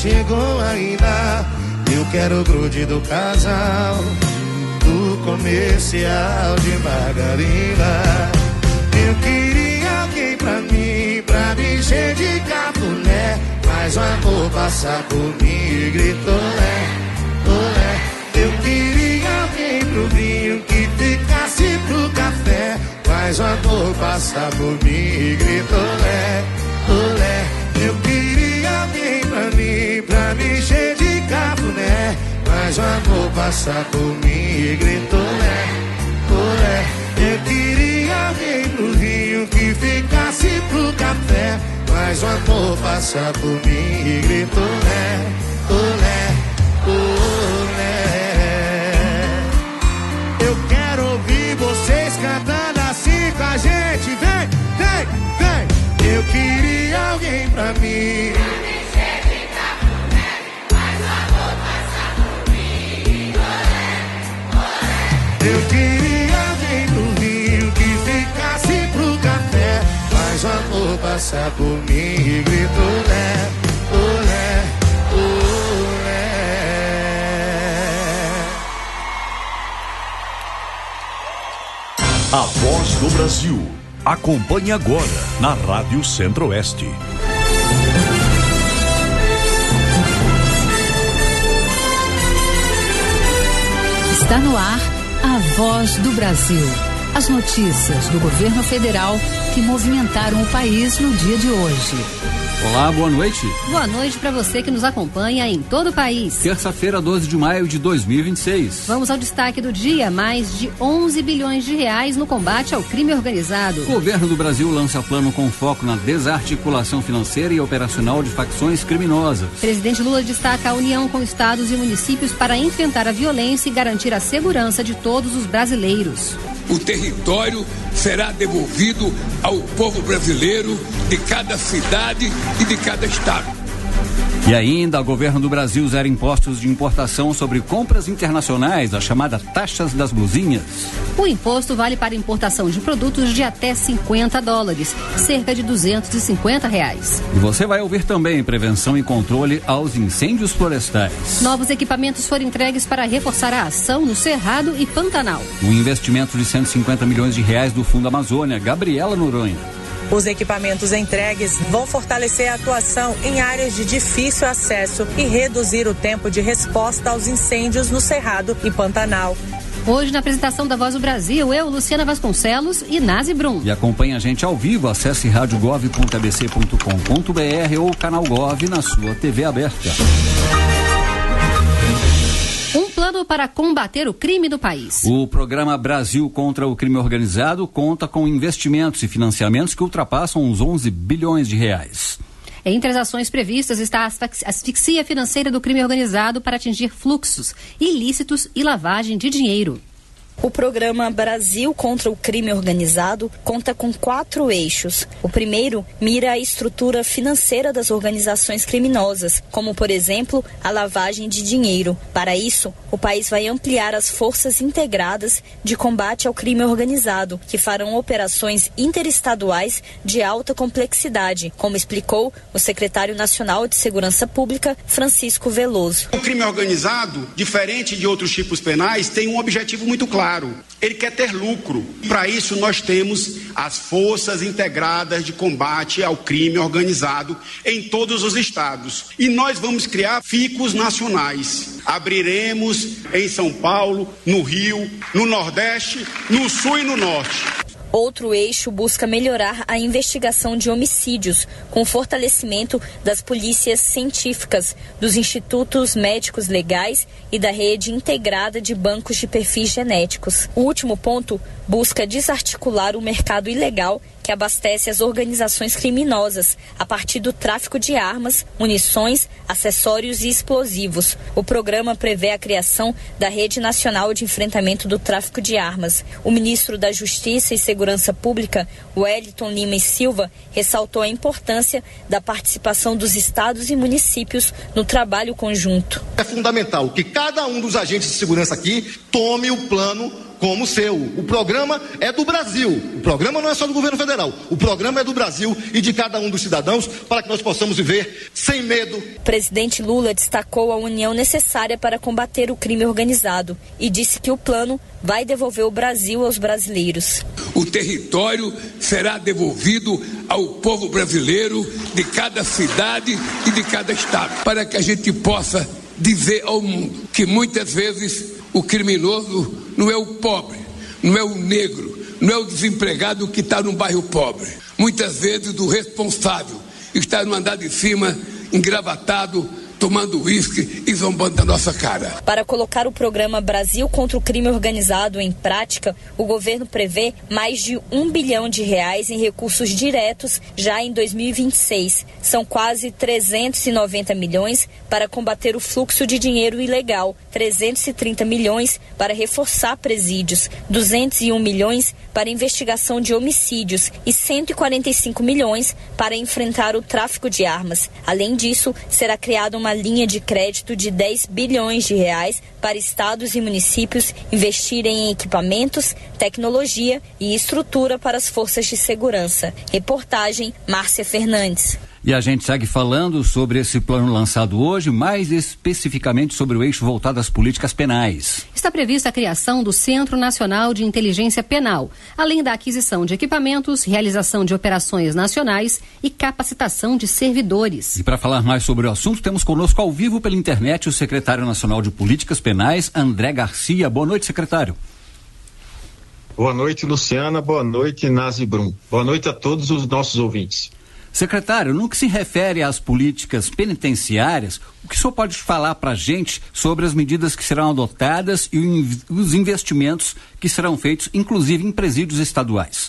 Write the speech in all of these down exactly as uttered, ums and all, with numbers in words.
chegou ainda. Eu quero o grude do casal, do comercial de margarina. Eu queria alguém pra mim, pra me encher de cafuné. Mas o amor passa por mim e gritou lé, olé. Eu queria alguém pro vinho que ficasse pro café. Mas o amor passa por mim e gritou lé, olé. Eu queria alguém pra mim, pra me encher de cafuné. Mas o amor passa por mim e gritou lé, olé. Eu queria alguém pro vinho que ficasse pro café. Mas o amor passa por mim e gritou lé, olé, olé. Eu quero ouvir vocês cantando assim com a gente. Vem, vem, vem. Eu queria alguém pra mim. Eu queria alguém pro vinho que ficasse pro café. Mas o amor passa por mim e gritou lé, olé, olé. A Voz do Brasil. Acompanhe agora na Rádio Centro-Oeste. Está no ar a Voz do Brasil. As notícias do governo federal que movimentaram o país no dia de hoje. Olá, boa noite. Boa noite para você que nos acompanha em todo o país. Terça-feira, doze de maio de dois mil e vinte e seis. Vamos ao destaque do dia: mais de onze bilhões de reais no combate ao crime organizado. O governo do Brasil lança plano com foco na desarticulação financeira e operacional de facções criminosas. Presidente Lula destaca a união com estados e municípios para enfrentar a violência e garantir a segurança de todos os brasileiros. O território será devolvido ao povo brasileiro de cada cidade e de cada estado. E ainda, o governo do Brasil zera impostos de importação sobre compras internacionais, a chamada taxas das blusinhas. O imposto vale para importação de produtos de até cinquenta dólares, cerca de duzentos e cinquenta reais. E você vai ouvir também prevenção e controle aos incêndios florestais. Novos equipamentos foram entregues para reforçar a ação no Cerrado e Pantanal. Um investimento de cento e cinquenta milhões de reais do Fundo Amazônia. Gabriela Noronha. Os equipamentos entregues vão fortalecer a atuação em áreas de difícil acesso e reduzir o tempo de resposta aos incêndios no Cerrado e Pantanal. Hoje, na apresentação da Voz do Brasil, eu, Luciana Vasconcelos e Nazi Brum. E acompanhe a gente ao vivo, acesse rádio gov ponto a b c ponto com ponto b r ou canal Gov na sua T V aberta. Um plano para combater o crime do país. O programa Brasil contra o Crime Organizado conta com investimentos e financiamentos que ultrapassam os onze bilhões de reais. Entre as ações previstas está a asfixia financeira do crime organizado para atingir fluxos ilícitos e lavagem de dinheiro. O programa Brasil contra o Crime Organizado conta com quatro eixos. O primeiro mira a estrutura financeira das organizações criminosas, como, por exemplo, a lavagem de dinheiro. Para isso, o país vai ampliar as forças integradas de combate ao crime organizado, que farão operações interestaduais de alta complexidade, como explicou o secretário nacional de Segurança Pública, Francisco Veloso. O crime organizado, diferente de outros tipos penais, tem um objetivo muito claro. Ele quer ter lucro. Para isso nós temos as forças integradas de combate ao crime organizado em todos os estados. E nós vamos criar ficos nacionais. Abriremos em São Paulo, no Rio, no Nordeste, no Sul e no Norte. Outro eixo busca melhorar a investigação de homicídios, com fortalecimento das polícias científicas, dos institutos médicos legais e da rede integrada de bancos de perfis genéticos. O último ponto busca desarticular o mercado ilegal que abastece as organizações criminosas a partir do tráfico de armas, munições, acessórios e explosivos. O programa prevê a criação da Rede Nacional de Enfrentamento do Tráfico de Armas. O ministro da Justiça e Segurança Pública, Wellington Lima e Silva, ressaltou a importância da participação dos estados e municípios no trabalho conjunto. É fundamental que cada um dos agentes de segurança aqui tome o plano como o seu. O programa é do Brasil. O programa não é só do governo federal. O programa é do Brasil e de cada um dos cidadãos para que nós possamos viver sem medo. O presidente Lula destacou a união necessária para combater o crime organizado e disse que o plano vai devolver o Brasil aos brasileiros. O território será devolvido ao povo brasileiro de cada cidade e de cada estado, para que a gente possa dizer ao mundo que muitas vezes o criminoso não é o pobre, não é o negro, não é o desempregado que está no bairro pobre. Muitas vezes o responsável está no andar de cima, engravatado, tomando uísque e zombando da nossa cara. Para colocar o programa Brasil contra o Crime Organizado em prática, o governo prevê mais de um bilhão de reais em recursos diretos já em dois mil e vinte e seis. São quase trezentos e noventa milhões para combater o fluxo de dinheiro ilegal, trezentos e trinta milhões para reforçar presídios, duzentos e um milhões para investigação de homicídios e cento e quarenta e cinco milhões para enfrentar o tráfico de armas. Além disso, será criada uma linha de crédito de dez bilhões de reais para estados e municípios investirem em equipamentos, tecnologia e estrutura para as forças de segurança. Reportagem Márcia Fernandes. E a gente segue falando sobre esse plano lançado hoje, mais especificamente sobre o eixo voltado às políticas penais. Está prevista a criação do Centro Nacional de Inteligência Penal, além da aquisição de equipamentos, realização de operações nacionais e capacitação de servidores. E para falar mais sobre o assunto, temos conosco ao vivo pela internet o secretário nacional de Políticas Penais, André Garcia. Boa noite, secretário. Boa noite, Luciana. Boa noite, Nazi Brum. Boa noite a todos os nossos ouvintes. Secretário, no que se refere às políticas penitenciárias, o que o senhor pode falar para a gente sobre as medidas que serão adotadas e os investimentos que serão feitos, inclusive em presídios estaduais?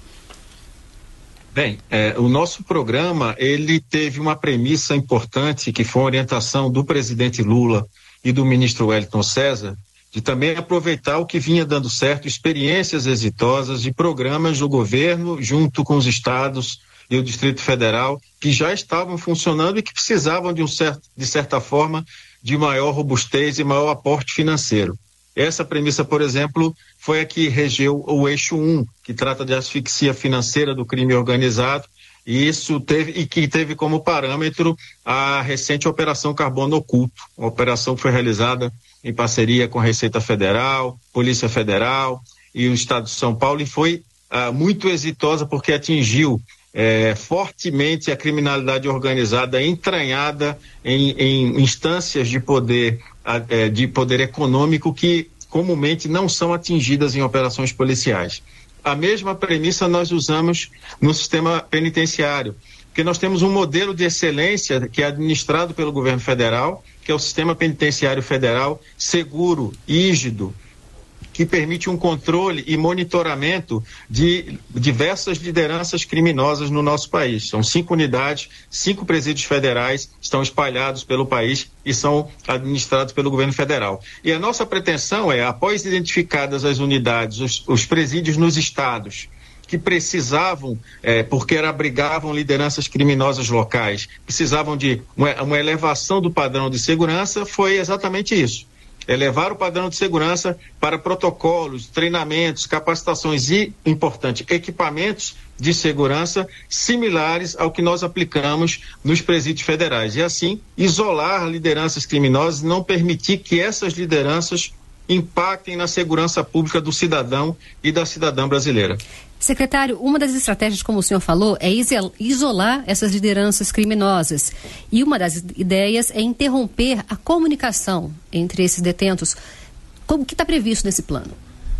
Bem, é, o nosso programa, ele teve uma premissa importante, que foi a orientação do presidente Lula e do ministro Wellington César, de também aproveitar o que vinha dando certo, experiências exitosas de programas do governo junto com os estados e o Distrito Federal, que já estavam funcionando e que precisavam de, um certo, de certa forma, de maior robustez e maior aporte financeiro. Essa premissa, por exemplo, foi a que regeu o eixo um, que trata de asfixia financeira do crime organizado, e isso teve, e que teve como parâmetro a recente Operação Carbono Oculto, uma operação que foi realizada em parceria com a Receita Federal, Polícia Federal e o Estado de São Paulo, e foi ah, muito exitosa porque atingiu É, fortemente a criminalidade organizada entranhada em, em instâncias de poder, é, de poder econômico que comumente não são atingidas em operações policiais. A mesma premissa nós usamos no sistema penitenciário, porque nós temos um modelo de excelência que é administrado pelo governo federal, que é o sistema penitenciário federal seguro, rígido, que permite um controle e monitoramento de diversas lideranças criminosas no nosso país. São cinco unidades, cinco presídios federais, estão espalhados pelo país e são administrados pelo governo federal. E a nossa pretensão é, após identificadas as unidades, os, os presídios nos estados, que precisavam, é, porque abrigavam lideranças criminosas locais, precisavam de uma, uma elevação do padrão de segurança, foi exatamente isso. Elevar o padrão de segurança para protocolos, treinamentos, capacitações e, importante, equipamentos de segurança similares ao que nós aplicamos nos presídios federais. E assim, isolar lideranças criminosas e não permitir que essas lideranças impactem na segurança pública do cidadão e da cidadã brasileira. Secretário, uma das estratégias, como o senhor falou, é isolar essas lideranças criminosas. E uma das ideias é interromper a comunicação entre esses detentos. Como que está previsto nesse plano?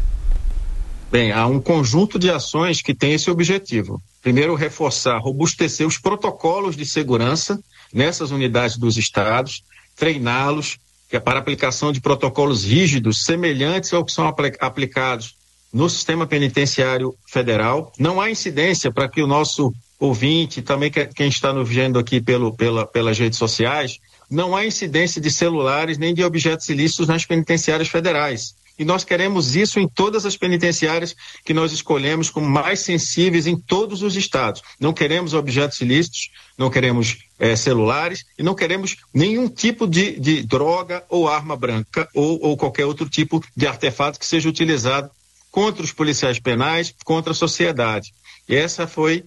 Bem, há um conjunto de ações que tem esse objetivo. Primeiro, reforçar, robustecer os protocolos de segurança nessas unidades dos estados, treiná-los, que é para aplicação de protocolos rígidos, semelhantes ao que são apl- aplicados no sistema penitenciário federal. Não há incidência, para que o nosso ouvinte, também que, quem está nos vendo aqui pelo, pela, pelas redes sociais, não há incidência de celulares nem de objetos ilícitos nas penitenciárias federais. E nós queremos isso em todas as penitenciárias que nós escolhemos como mais sensíveis em todos os estados. Não queremos objetos ilícitos, não queremos é, celulares e não queremos nenhum tipo de, de droga ou arma branca ou, ou qualquer outro tipo de artefato que seja utilizado contra os policiais penais, contra a sociedade. E essa foi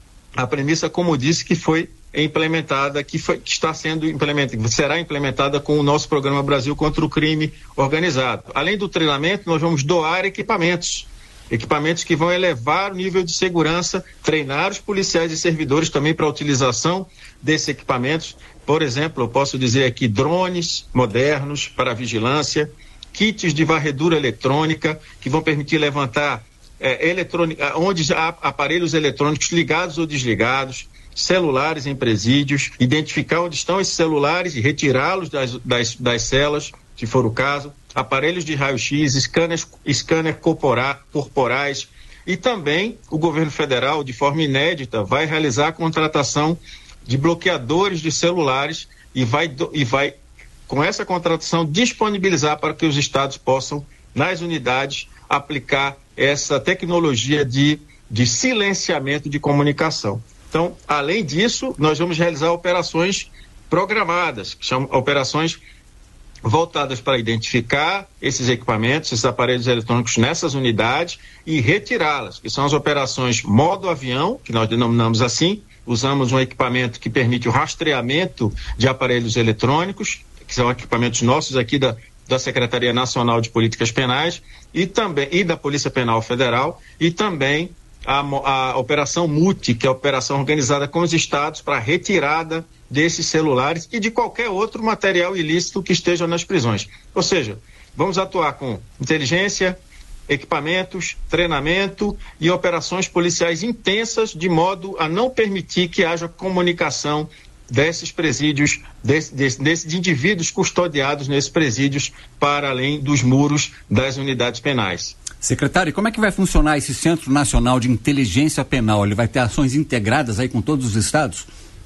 a premissa, como disse, que foi implementada, que, foi, que está sendo implementada, será implementada com o nosso programa Brasil contra o crime organizado. Além do treinamento, nós vamos doar equipamentos, equipamentos que vão elevar o nível de segurança, treinar os policiais e servidores também para a utilização desses equipamentos. Por exemplo, eu posso dizer aqui drones modernos para vigilância, kits de varredura eletrônica que vão permitir levantar é, eletrônica, onde há aparelhos eletrônicos ligados ou desligados, celulares em presídios, identificar onde estão esses celulares e retirá-los das, das, das celas, se for o caso, aparelhos de raio-x, scanners, scanner corpora, corporais, e também o governo federal, de forma inédita, vai realizar a contratação de bloqueadores de celulares e vai, e vai com essa contratação, disponibilizar para que os estados possam, nas unidades, aplicar essa tecnologia de, de silenciamento de comunicação. Então, além disso, nós vamos realizar operações programadas, que são operações voltadas para identificar esses equipamentos, esses aparelhos eletrônicos nessas unidades e retirá-las, que são as operações modo avião, que nós denominamos assim. Usamos um equipamento que permite o rastreamento de aparelhos eletrônicos, que são equipamentos nossos aqui da, da Secretaria Nacional de Políticas Penais e também e da Polícia Penal Federal, e também a, a Operação M U T I, que é a operação organizada com os estados para retirada desses celulares e de qualquer outro material ilícito que esteja nas prisões. Ou seja, vamos atuar com inteligência, equipamentos, treinamento e operações policiais intensas, de modo a não permitir que haja comunicação desses presídios, desse, desse, desses indivíduos custodiados nesses presídios para além dos muros das unidades penais. Secretário, como é que vai funcionar esse Centro Nacional de Inteligência Penal? Ele vai ter ações integradas aí com todos os estados?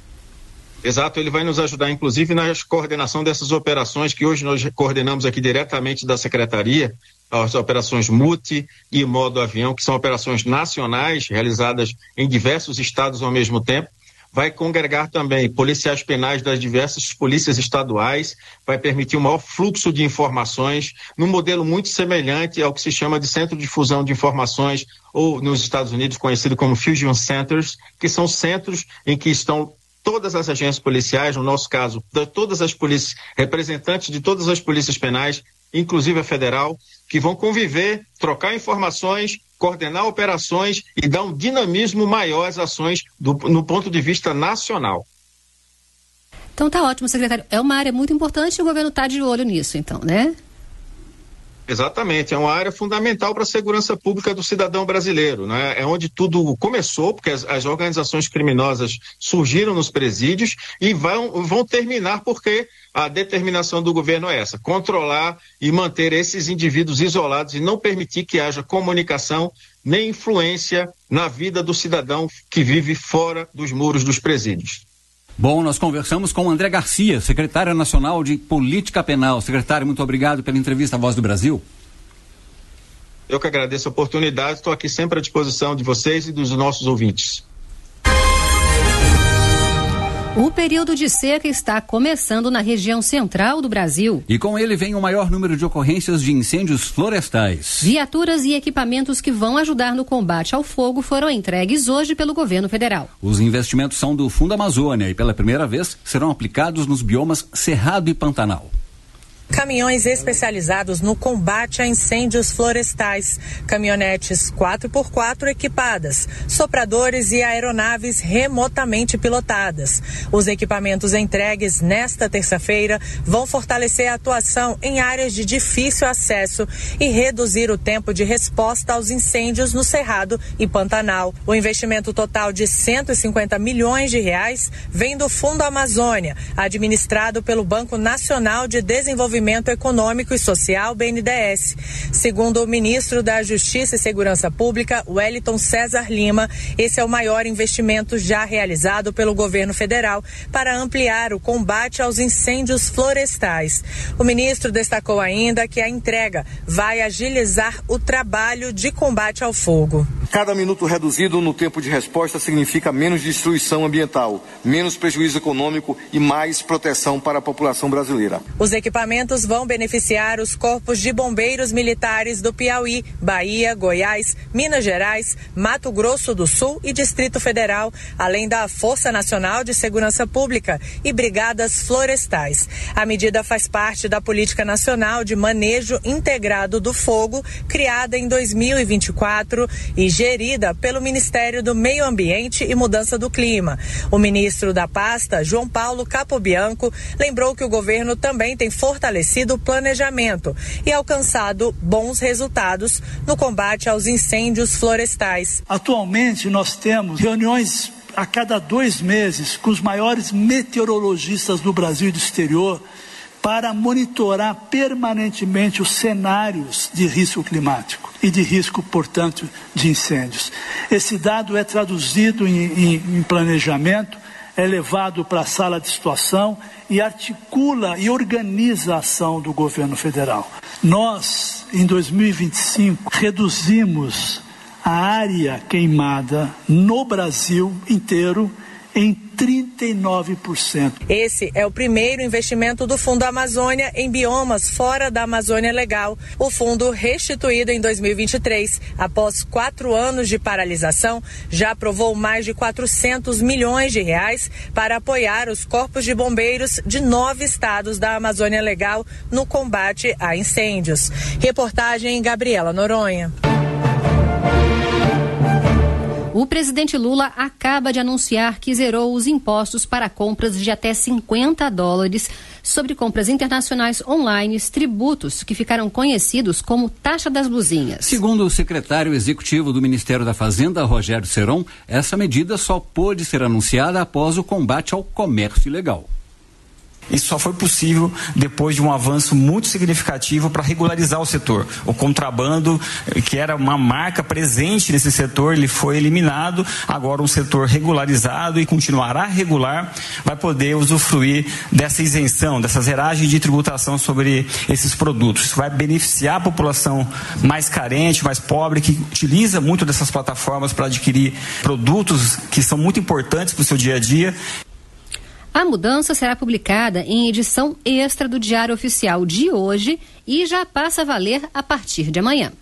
Exato, ele vai nos ajudar, inclusive, na coordenação dessas operações que hoje nós coordenamos aqui diretamente da Secretaria, as operações M U T I e modo avião, que são operações nacionais realizadas em diversos estados ao mesmo tempo. Vai congregar também policiais penais das diversas polícias estaduais, vai permitir um maior fluxo de informações, num modelo muito semelhante ao que se chama de Centro de Fusão de Informações, ou nos Estados Unidos conhecido como Fusion Centers, que são centros em que estão todas as agências policiais, no nosso caso, de todas as polícias, representantes de todas as polícias penais, inclusive a federal, que vão conviver, trocar informações, coordenar operações e dar um dinamismo maior às ações do, no ponto de vista nacional. Então tá ótimo, secretário. É uma área muito importante e o governo está de olho nisso, então, né? Exatamente, é uma área fundamental para a segurança pública do cidadão brasileiro, né? É onde tudo começou, porque as, as organizações criminosas surgiram nos presídios e vão, vão terminar porque a determinação do governo é essa, controlar e manter esses indivíduos isolados e não permitir que haja comunicação nem influência na vida do cidadão que vive fora dos muros dos presídios. Bom, nós conversamos com o André Garcia, secretário nacional de Política Penal. Secretário, muito obrigado pela entrevista à Voz do Brasil. Eu que agradeço a oportunidade, estou aqui sempre à disposição de vocês e dos nossos ouvintes. O período de seca está começando na região central do Brasil. E com ele vem o maior número de ocorrências de incêndios florestais. Viaturas e equipamentos que vão ajudar no combate ao fogo foram entregues hoje pelo governo federal. Os investimentos são do Fundo Amazônia e pela primeira vez serão aplicados nos biomas Cerrado e Pantanal. Caminhões especializados no combate a incêndios florestais, caminhonetes quatro por quatro equipadas, sopradores e aeronaves remotamente pilotadas. Os equipamentos entregues nesta terça-feira vão fortalecer a atuação em áreas de difícil acesso e reduzir o tempo de resposta aos incêndios no Cerrado e Pantanal. O investimento total de cento e cinquenta milhões de reais vem do Fundo Amazônia, administrado pelo Banco Nacional de Desenvolvimento Econômico e Social, B N D E S. Segundo o ministro da Justiça e Segurança Pública, Wellington César Lima, esse é o maior investimento já realizado pelo governo federal para ampliar o combate aos incêndios florestais. O ministro destacou ainda que a entrega vai agilizar o trabalho de combate ao fogo. Cada minuto reduzido no tempo de resposta significa menos destruição ambiental, menos prejuízo econômico e mais proteção para a população brasileira. Os equipamentos vão beneficiar os corpos de bombeiros militares do Piauí, Bahia, Goiás, Minas Gerais, Mato Grosso do Sul e Distrito Federal, além da Força Nacional de Segurança Pública e brigadas florestais. A medida faz parte da Política Nacional de Manejo Integrado do Fogo, criada em dois mil e vinte e quatro e gerida pelo Ministério do Meio Ambiente e Mudança do Clima. O ministro da pasta, João Paulo Capobianco, lembrou que o governo também tem fortalecido o planejamento e alcançado bons resultados no combate aos incêndios florestais. Atualmente nós temos reuniões a cada dois meses com os maiores meteorologistas do Brasil e do exterior para monitorar permanentemente os cenários de risco climático e de risco, portanto, de incêndios. Esse dado é traduzido em, em, em planejamento, é levado para a sala de situação e articula e organiza a ação do governo federal. Nós, em dois mil e vinte e cinco, reduzimos a área queimada no Brasil inteiro em trinta e nove por cento. Esse é o primeiro investimento do Fundo Amazônia em biomas fora da Amazônia Legal. O fundo, restituído em dois mil e vinte e três, após quatro anos de paralisação, já aprovou mais de quatrocentos milhões de reais para apoiar os corpos de bombeiros de nove estados da Amazônia Legal no combate a incêndios. Reportagem Gabriela Noronha. O presidente Lula acaba de anunciar que zerou os impostos para compras de até cinquenta dólares sobre compras internacionais online, tributos que ficaram conhecidos como taxa das blusinhas. Segundo o secretário executivo do Ministério da Fazenda, Rogério Seron, essa medida só pôde ser anunciada após o combate ao comércio ilegal. Isso só foi possível depois de um avanço muito significativo para regularizar o setor. O contrabando, que era uma marca presente nesse setor, ele foi eliminado. Agora um setor regularizado e continuará regular vai poder usufruir dessa isenção, dessa zeragem de tributação sobre esses produtos. Isso vai beneficiar a população mais carente, mais pobre, que utiliza muito dessas plataformas para adquirir produtos que são muito importantes para o seu dia a dia. A mudança será publicada em edição extra do Diário Oficial de hoje e já passa a valer a partir de amanhã.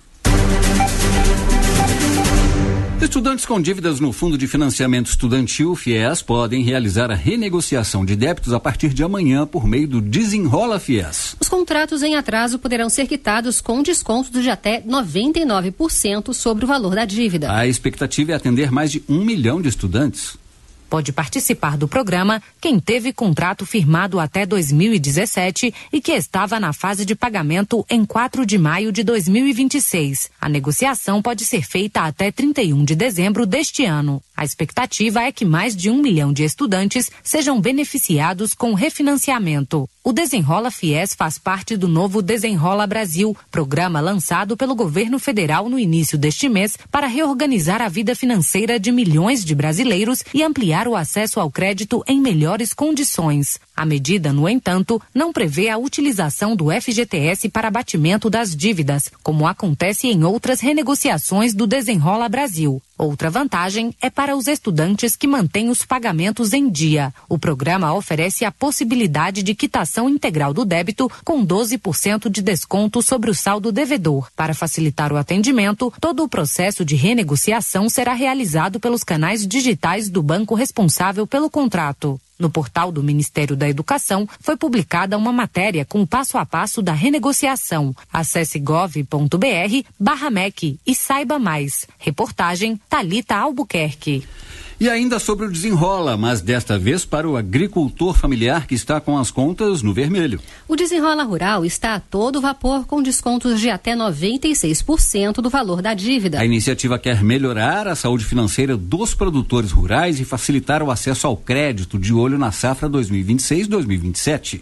Estudantes com dívidas no Fundo de Financiamento Estudantil, FIES, podem realizar a renegociação de débitos a partir de amanhã por meio do Desenrola FIES. Os contratos em atraso poderão ser quitados com desconto de até noventa e nove por cento sobre o valor da dívida. A expectativa é atender mais de um milhão de estudantes. Pode participar do programa quem teve contrato firmado até dois mil e dezessete e que estava na fase de pagamento em quatro de maio de dois mil e vinte e seis. A negociação pode ser feita até trinta e um de dezembro deste ano. A expectativa é que mais de um milhão de estudantes sejam beneficiados com refinanciamento. O Desenrola FIES faz parte do novo Desenrola Brasil, programa lançado pelo governo federal no início deste mês para reorganizar a vida financeira de milhões de brasileiros e ampliar o acesso ao crédito em melhores condições. A medida, no entanto, não prevê a utilização do F G T S para abatimento das dívidas, como acontece em outras renegociações do Desenrola Brasil. Outra vantagem é para os estudantes que mantêm os pagamentos em dia. O programa oferece a possibilidade de quitação integral do débito com doze por cento de desconto sobre o saldo devedor. Para facilitar o atendimento, todo o processo de renegociação será realizado pelos canais digitais do banco responsável pelo contrato. No portal do Ministério da Educação, foi publicada uma matéria com o passo a passo da renegociação. Acesse gov ponto br barra M E C e saiba mais. Reportagem Thalita Albuquerque. E ainda sobre o Desenrola, mas desta vez para o agricultor familiar que está com as contas no vermelho. O Desenrola Rural está a todo vapor com descontos de até noventa e seis por cento do valor da dívida. A iniciativa quer melhorar a saúde financeira dos produtores rurais e facilitar o acesso ao crédito de olho na safra dois mil e vinte e seis dois mil e vinte e sete.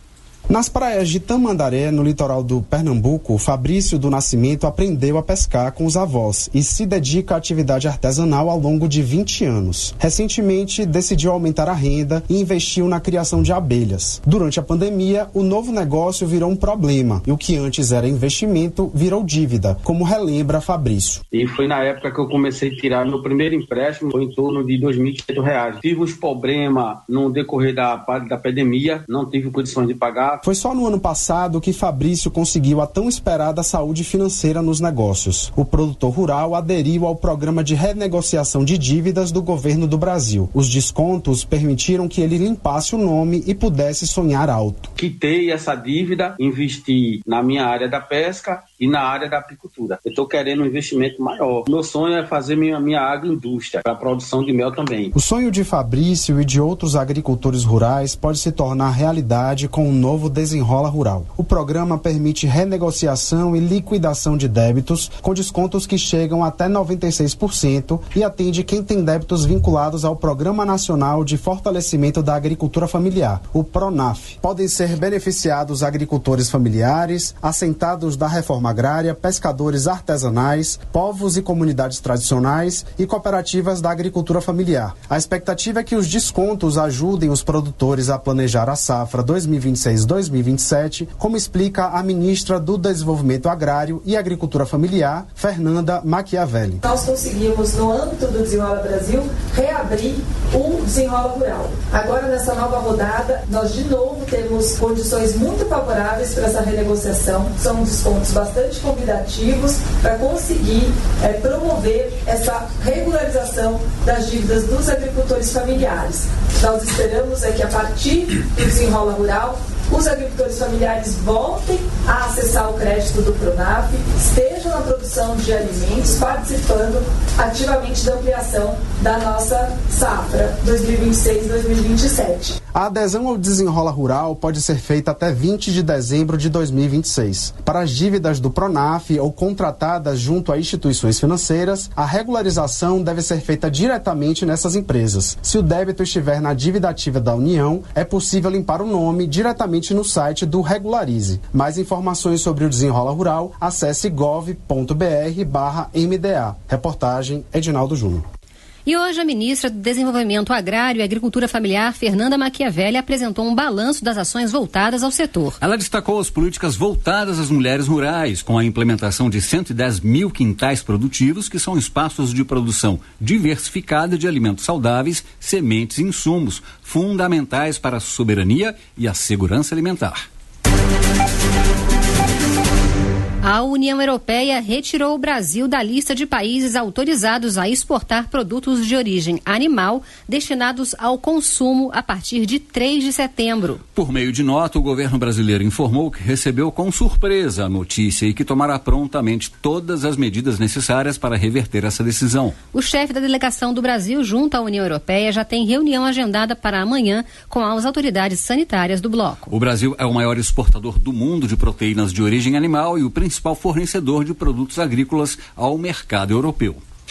Nas praias de Tamandaré, no litoral do Pernambuco, Fabrício do Nascimento aprendeu a pescar com os avós e se dedica à atividade artesanal ao longo de vinte anos. Recentemente, decidiu aumentar a renda e investiu na criação de abelhas. Durante a pandemia, o novo negócio virou um problema e o que antes era investimento virou dívida, como relembra Fabrício. E foi na época que eu comecei a tirar meu primeiro empréstimo, foi em torno de dois mil e quinhentos reais. Tive uns problemas no decorrer da, da pandemia, não tive condições de pagar. Foi só no ano passado que Fabrício conseguiu a tão esperada saúde financeira nos negócios. O produtor rural aderiu ao programa de renegociação de dívidas do governo do Brasil. Os descontos permitiram que ele limpasse o nome e pudesse sonhar alto. Quitei essa dívida, investi na minha área da pesca e na área da apicultura. Eu estou querendo um investimento maior. Meu sonho é fazer minha, minha agroindústria para a produção de mel também. O sonho de Fabrício e de outros agricultores rurais pode se tornar realidade com um novo Desenrola Rural. O programa permite renegociação e liquidação de débitos com descontos que chegam até noventa e seis por cento e atende quem tem débitos vinculados ao Programa Nacional de Fortalecimento da Agricultura Familiar, o PRONAF. Podem ser beneficiados agricultores familiares, assentados da reforma agrária, pescadores artesanais, povos e comunidades tradicionais e cooperativas da agricultura familiar. A expectativa é que os descontos ajudem os produtores a planejar a safra dois mil e vinte e seis dois mil e vinte e sete, como explica a ministra do Desenvolvimento Agrário e Agricultura Familiar, Fernanda Machiavelli. Nós conseguimos, no âmbito do Desenrola Brasil, reabrir o Desenrola Rural. Agora, nessa nova rodada, nós de novo temos condições muito favoráveis para essa renegociação. São descontos bastante convidativos para conseguir é, promover essa regularização das dívidas dos agricultores familiares. Nós esperamos é que a partir do Desenrola Rural, os agricultores familiares voltem a acessar o crédito do PRONAF, estejam na produção de alimentos, participando ativamente da ampliação da nossa safra dois mil e vinte e seis dois mil e vinte e sete. A adesão ao Desenrola Rural pode ser feita até vinte de dezembro de dois mil e vinte e seis. Para as dívidas do PRONAF ou contratadas junto a instituições financeiras, a regularização deve ser feita diretamente nessas empresas. Se o débito estiver na dívida ativa da União, é possível limpar o nome diretamente no site do Regularize. Mais informações sobre o Desenrola Rural, acesse gov ponto br barra M D A. Reportagem Edinaldo Júnior. E hoje a ministra do Desenvolvimento Agrário e Agricultura Familiar, Fernanda Machiavelli, apresentou um balanço das ações voltadas ao setor. Ela destacou as políticas voltadas às mulheres rurais, com a implementação de cento e dez mil quintais produtivos, que são espaços de produção diversificada de alimentos saudáveis, sementes e insumos, fundamentais para a soberania e a segurança alimentar. A União Europeia retirou o Brasil da lista de países autorizados a exportar produtos de origem animal destinados ao consumo a partir de três de setembro. Por meio de nota, o governo brasileiro informou que recebeu com surpresa a notícia e que tomará prontamente todas as medidas necessárias para reverter essa decisão. O chefe da delegação do Brasil junto à União Europeia já tem reunião agendada para amanhã com as autoridades sanitárias do bloco. O Brasil é o maior exportador do mundo de proteínas de origem animal e o principal principal fornecedor de produtos agrícolas ao mercado europeu.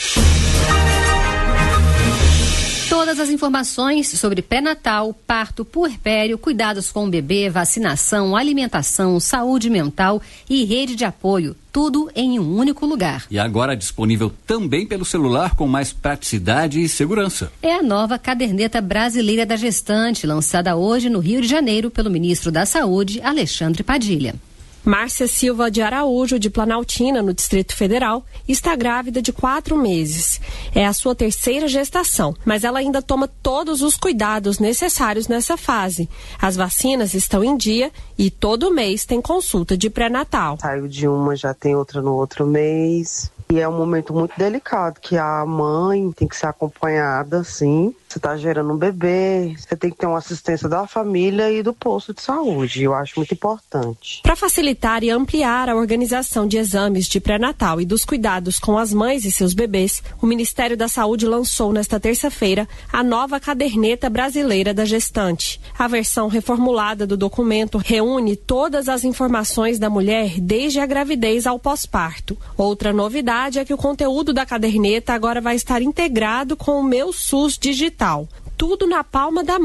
Todas as informações sobre pré-natal, parto, puerpério, cuidados com o bebê, vacinação, alimentação, saúde mental e rede de apoio, tudo em um único lugar. E agora disponível também pelo celular com mais praticidade e segurança. É a nova Caderneta Brasileira da Gestante, lançada hoje no Rio de Janeiro pelo ministro da Saúde, Alexandre Padilha. Márcia Silva de Araújo, de Planaltina, no Distrito Federal, está grávida de quatro meses. É a sua terceira gestação, mas ela ainda toma todos os cuidados necessários nessa fase. As vacinas estão em dia e todo mês tem consulta de pré-natal. Saiu de uma, já tem outra no outro mês. E é um momento muito delicado, que a mãe tem que ser acompanhada, sim. Você está gerando um bebê, você tem que ter uma assistência da família e do posto de saúde. Eu acho muito importante. Para facilitar e ampliar a organização de exames de pré-natal e dos cuidados com as mães e seus bebês, o Ministério da Saúde lançou nesta terça-feira a nova Caderneta Brasileira da Gestante. A versão reformulada do documento reúne todas as informações da mulher desde a gravidez ao pós-parto. Outra novidade é que o conteúdo da caderneta agora vai estar integrado com o Meu SUS Digital. Tudo na palma da mão,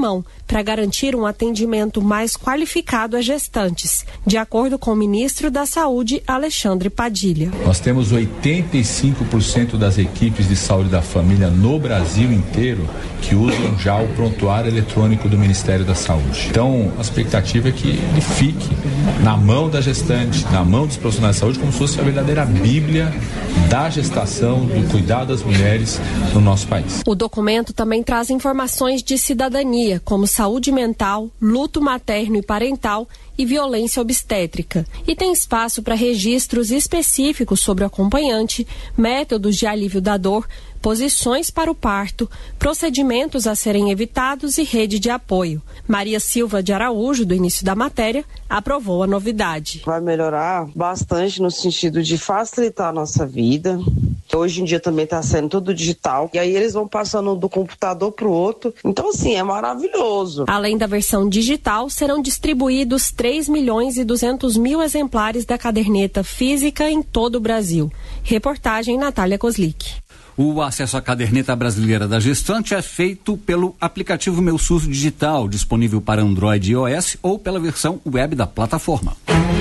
para garantir um atendimento mais qualificado às gestantes, de acordo com o ministro da Saúde, Alexandre Padilha. Nós temos oitenta e cinco por cento das equipes de saúde da família no Brasil inteiro que usam já o prontuário eletrônico do Ministério da Saúde. Então, a expectativa é que ele fique na mão da gestante, na mão dos profissionais de saúde, como se fosse a verdadeira bíblia da gestação, do cuidado das mulheres no nosso país. O documento também traz informações de cidadania, como saúde mental, luto materno e parental e violência obstétrica. E tem espaço para registros específicos sobre o acompanhante, métodos de alívio da dor, posições para o parto, procedimentos a serem evitados e rede de apoio. Maria Silva de Araújo, do início da matéria, aprovou a novidade. Vai melhorar bastante no sentido de facilitar a nossa vida. Hoje em dia também está sendo tudo digital. E aí eles vão passando do computador para o outro. Então, assim, é maravilhoso. Além da versão digital, serão distribuídos três milhões e duzentos mil exemplares da caderneta física em todo o Brasil. Reportagem Natália Kozlik. O acesso à caderneta brasileira da gestante é feito pelo aplicativo Meu SUS Digital, disponível para Android e iOS, ou pela versão web da plataforma.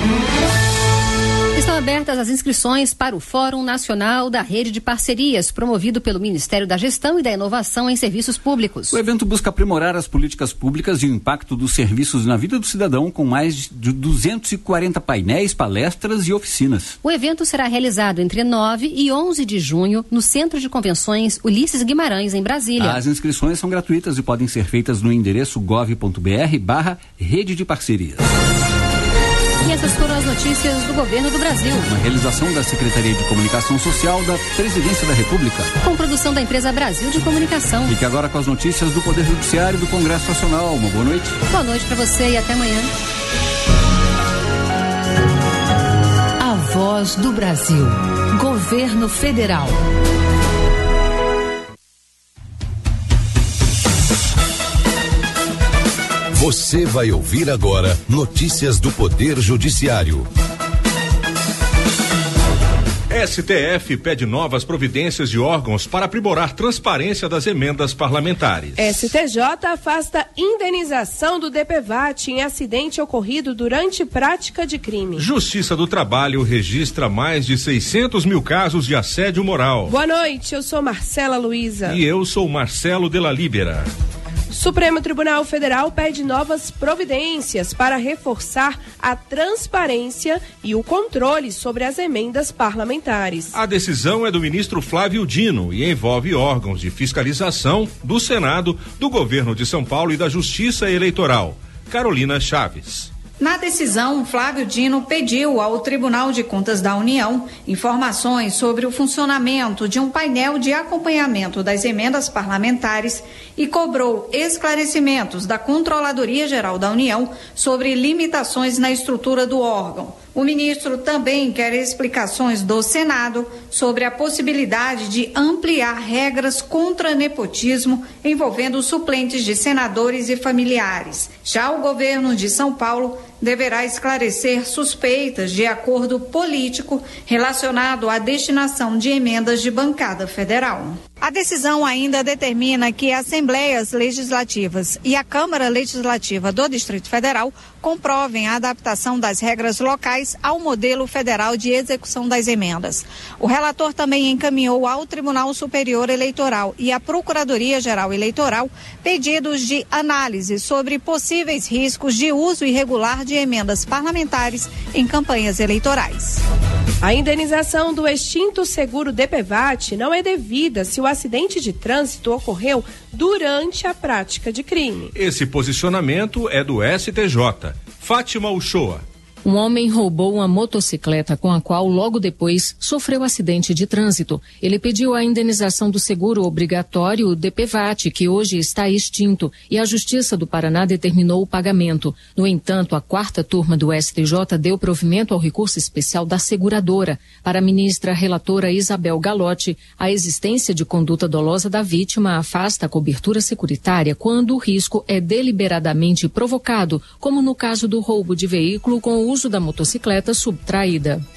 Estão abertas as inscrições para o Fórum Nacional da Rede de Parcerias, promovido pelo Ministério da Gestão e da Inovação em Serviços Públicos. O evento busca aprimorar as políticas públicas e o impacto dos serviços na vida do cidadão, com mais de duzentos e quarenta painéis, palestras e oficinas. O evento será realizado entre nove e onze de junho no Centro de Convenções Ulisses Guimarães, em Brasília. As inscrições são gratuitas e podem ser feitas no endereço gov.br barra Rede de Parcerias. E essas foram as notícias do Governo do Brasil. Uma realização da Secretaria de Comunicação Social da Presidência da República. Com produção da empresa Brasil de Comunicação. Fique agora com as notícias do Poder Judiciário e do Congresso Nacional. Uma boa noite. Boa noite para você e até amanhã. A Voz do Brasil. Governo Federal. Você vai ouvir agora notícias do Poder Judiciário. S T F pede novas providências de órgãos para aprimorar transparência das emendas parlamentares. S T J afasta indenização do D P V A T em acidente ocorrido durante prática de crime. Justiça do Trabalho registra mais de seiscentos mil casos de assédio moral. Boa noite, eu sou Marcela Luiza. E eu sou Marcelo de la Libera. Supremo Tribunal Federal pede novas providências para reforçar a transparência e o controle sobre as emendas parlamentares. A decisão é do ministro Flávio Dino e envolve órgãos de fiscalização do Senado, do Governo de São Paulo e da Justiça Eleitoral. Carolina Chaves. Na decisão, Flávio Dino pediu ao Tribunal de Contas da União informações sobre o funcionamento de um painel de acompanhamento das emendas parlamentares e cobrou esclarecimentos da Controladoria Geral da União sobre limitações na estrutura do órgão. O ministro também quer explicações do Senado sobre a possibilidade de ampliar regras contra nepotismo envolvendo suplentes de senadores e familiares. Já o governo de São Paulo deverá esclarecer suspeitas de acordo político relacionado à destinação de emendas de bancada federal. A decisão ainda determina que Assembleias Legislativas e a Câmara Legislativa do Distrito Federal comprovem a adaptação das regras locais ao modelo federal de execução das emendas. O relator também encaminhou ao Tribunal Superior Eleitoral e à Procuradoria-Geral Eleitoral pedidos de análise sobre possíveis riscos de uso irregular de emendas parlamentares em campanhas eleitorais. A indenização do extinto seguro D P V A T não é devida se o acidente de trânsito ocorreu durante a prática de crime. Esse posicionamento é do S T J. Fátima Uchoa. Um homem roubou uma motocicleta com a qual logo depois sofreu acidente de trânsito. Ele pediu a indenização do seguro obrigatório D P V A T, que hoje está extinto, e a Justiça do Paraná determinou o pagamento. No entanto, a quarta turma do S T J deu provimento ao recurso especial da seguradora. Para a ministra relatora Isabel Galotti, a existência de conduta dolosa da vítima afasta a cobertura securitária quando o risco é deliberadamente provocado, como no caso do roubo de veículo com o uso da motocicleta subtraída.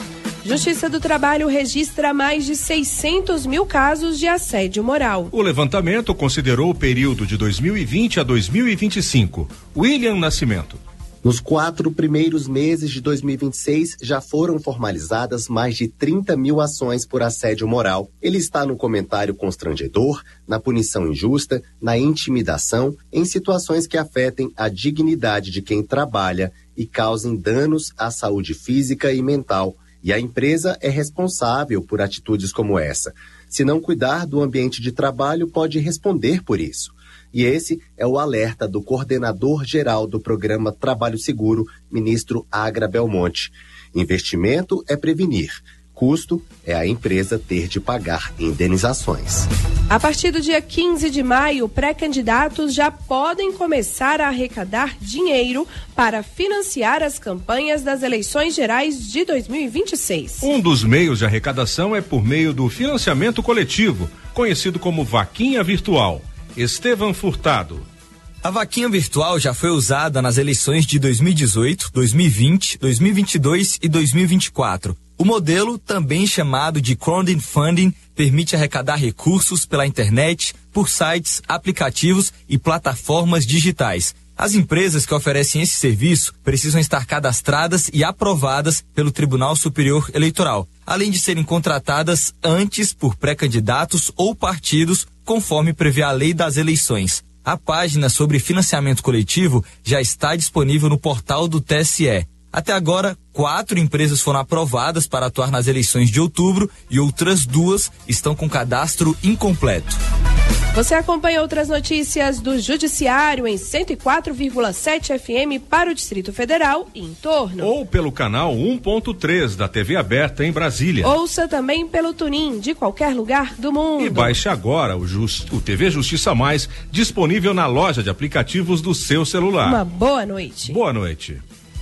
Justiça do Trabalho registra mais de seiscentos mil casos de assédio moral. O levantamento considerou o período de dois mil e vinte a dois mil e vinte e cinco. William Nascimento. Nos quatro primeiros meses de dois mil e vinte e seis, já foram formalizadas mais de trinta mil ações por assédio moral. Ele está no comentário constrangedor, na punição injusta, na intimidação, em situações que afetem a dignidade de quem trabalha e causem danos à saúde física e mental. E a empresa é responsável por atitudes como essa. Se não cuidar do ambiente de trabalho, pode responder por isso. E esse é o alerta do coordenador-geral do programa Trabalho Seguro, ministro Agra Belmonte. Investimento é prevenir. Custo é a empresa ter de pagar indenizações. A partir do dia quinze de maio, pré-candidatos já podem começar a arrecadar dinheiro para financiar as campanhas das eleições gerais de dois mil e vinte e seis. Um dos meios de arrecadação é por meio do financiamento coletivo, conhecido como vaquinha virtual. Estevam Furtado. A vaquinha virtual já foi usada nas eleições de dois mil e dezoito, dois mil e vinte, dois mil e vinte e dois e dois mil e vinte e quatro. O modelo, também chamado de crowdfunding, permite arrecadar recursos pela internet, por sites, aplicativos e plataformas digitais. As empresas que oferecem esse serviço precisam estar cadastradas e aprovadas pelo Tribunal Superior Eleitoral, além de serem contratadas antes por pré-candidatos ou partidos, conforme prevê a lei das eleições. A página sobre financiamento coletivo já está disponível no portal do T S E. Até agora, quatro empresas foram aprovadas para atuar nas eleições de outubro e outras duas estão com cadastro incompleto. Você acompanha outras notícias do Judiciário em cento e quatro vírgula sete F M para o Distrito Federal e em torno. Ou pelo canal um ponto três da T V aberta em Brasília. Ouça também pelo Tunin de qualquer lugar do mundo. E baixe agora o, Just, o T V Justiça Mais, disponível na loja de aplicativos do seu celular. Uma boa noite. Boa noite.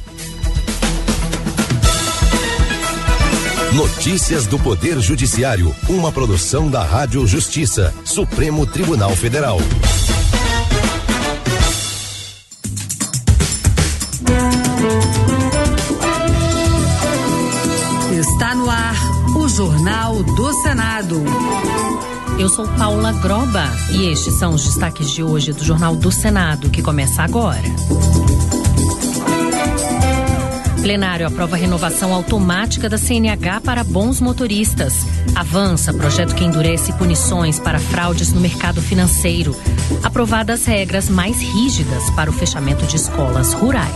Notícias do Poder Judiciário, uma produção da Rádio Justiça, Supremo Tribunal Federal. Está no ar o Jornal do Senado. Eu sou Paula Groba e estes são os destaques de hoje do Jornal do Senado, que começa agora. Plenário aprova a renovação automática da C N H para bons motoristas. Avança projeto que endurece punições para fraudes no mercado financeiro. Aprovadas regras mais rígidas para o fechamento de escolas rurais.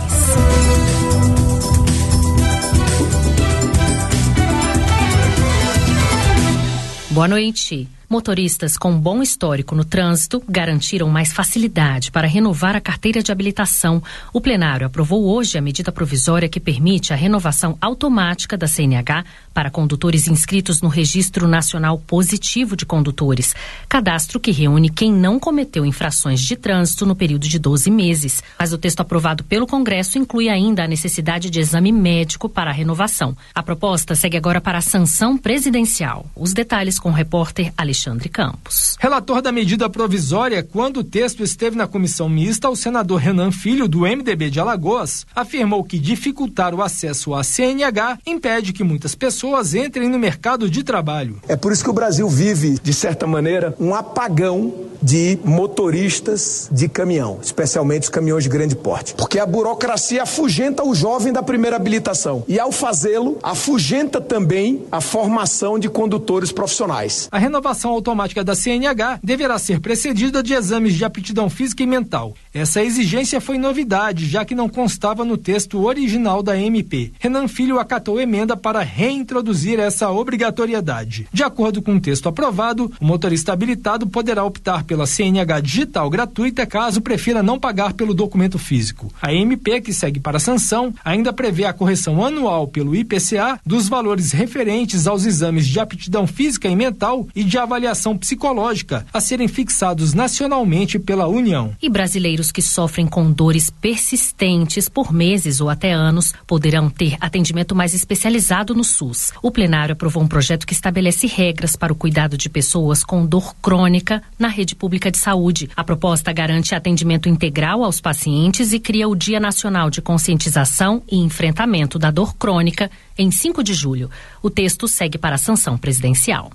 Boa noite. Motoristas com bom histórico no trânsito garantiram mais facilidade para renovar a carteira de habilitação. O plenário aprovou hoje a medida provisória que permite a renovação automática da C N H para condutores inscritos no Registro Nacional Positivo de Condutores, cadastro que reúne quem não cometeu infrações de trânsito no período de doze meses. Mas o texto aprovado pelo Congresso inclui ainda a necessidade de exame médico para a renovação. A proposta segue agora para a sanção presidencial. Os detalhes com o repórter Alexandre Alexandre Campos. Relator da medida provisória, quando o texto esteve na comissão mista, o senador Renan Filho, do M D B de Alagoas, afirmou que dificultar o acesso à C N H impede que muitas pessoas entrem no mercado de trabalho. É por isso que o Brasil vive, de certa maneira, um apagão de motoristas de caminhão, especialmente os caminhões de grande porte. Porque a burocracia afugenta o jovem da primeira habilitação e, ao fazê-lo, afugenta também a formação de condutores profissionais. A renovação automática da C N H deverá ser precedida de exames de aptidão física e mental. Essa exigência foi novidade, já que não constava no texto original da M P. Renan Filho acatou emenda para reintroduzir essa obrigatoriedade. De acordo com o texto aprovado, o motorista habilitado poderá optar pela C N H digital gratuita caso prefira não pagar pelo documento físico. A M P, que segue para a sanção, ainda prevê a correção anual pelo I P C A dos valores referentes aos exames de aptidão física e mental e de avaliação psicológica a serem fixados nacionalmente pela União. E brasileiros que sofrem com dores persistentes por meses ou até anos poderão ter atendimento mais especializado no SUS. O plenário aprovou um projeto que estabelece regras para o cuidado de pessoas com dor crônica na rede pública de saúde. A proposta garante atendimento integral aos pacientes e cria o Dia Nacional de Conscientização e Enfrentamento da Dor Crônica em cinco de julho. O texto segue para a sanção presidencial.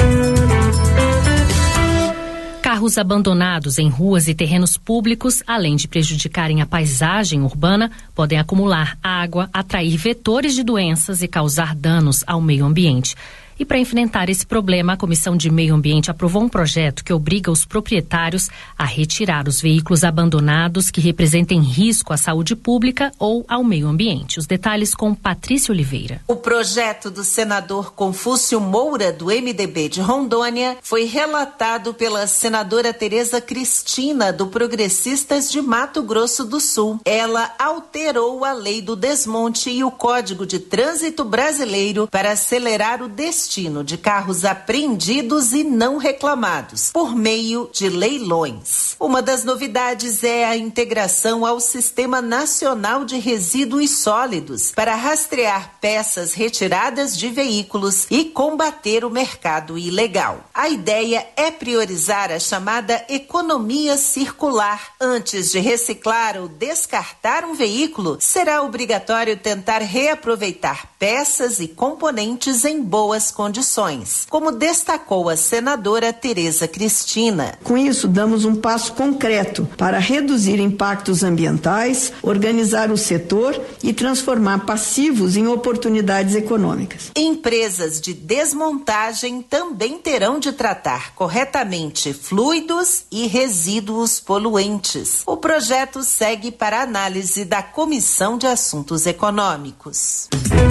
Carros abandonados em ruas e terrenos públicos, além de prejudicarem a paisagem urbana, podem acumular água, atrair vetores de doenças e causar danos ao meio ambiente. E para enfrentar esse problema, a Comissão de Meio Ambiente aprovou um projeto que obriga os proprietários a retirar os veículos abandonados que representem risco à saúde pública ou ao meio ambiente. Os detalhes com Patrícia Oliveira. O projeto do senador Confúcio Moura, do M D B de Rondônia, foi relatado pela senadora Tereza Cristina, do Progressistas de Mato Grosso do Sul. Ela alterou a lei do desmonte e o Código de Trânsito Brasileiro para acelerar o destino de carros apreendidos e não reclamados, por meio de leilões. Uma das novidades é a integração ao Sistema Nacional de Resíduos Sólidos para rastrear peças retiradas de veículos e combater o mercado ilegal. A ideia é priorizar a chamada economia circular. Antes de reciclar ou descartar um veículo, será obrigatório tentar reaproveitar peças e componentes em boas condições, como destacou a senadora Tereza Cristina. Com isso, damos um passo concreto para reduzir impactos ambientais, organizar o setor e transformar passivos em oportunidades econômicas. Empresas de desmontagem também terão de tratar corretamente fluidos e resíduos poluentes. O projeto segue para análise da Comissão de Assuntos Econômicos.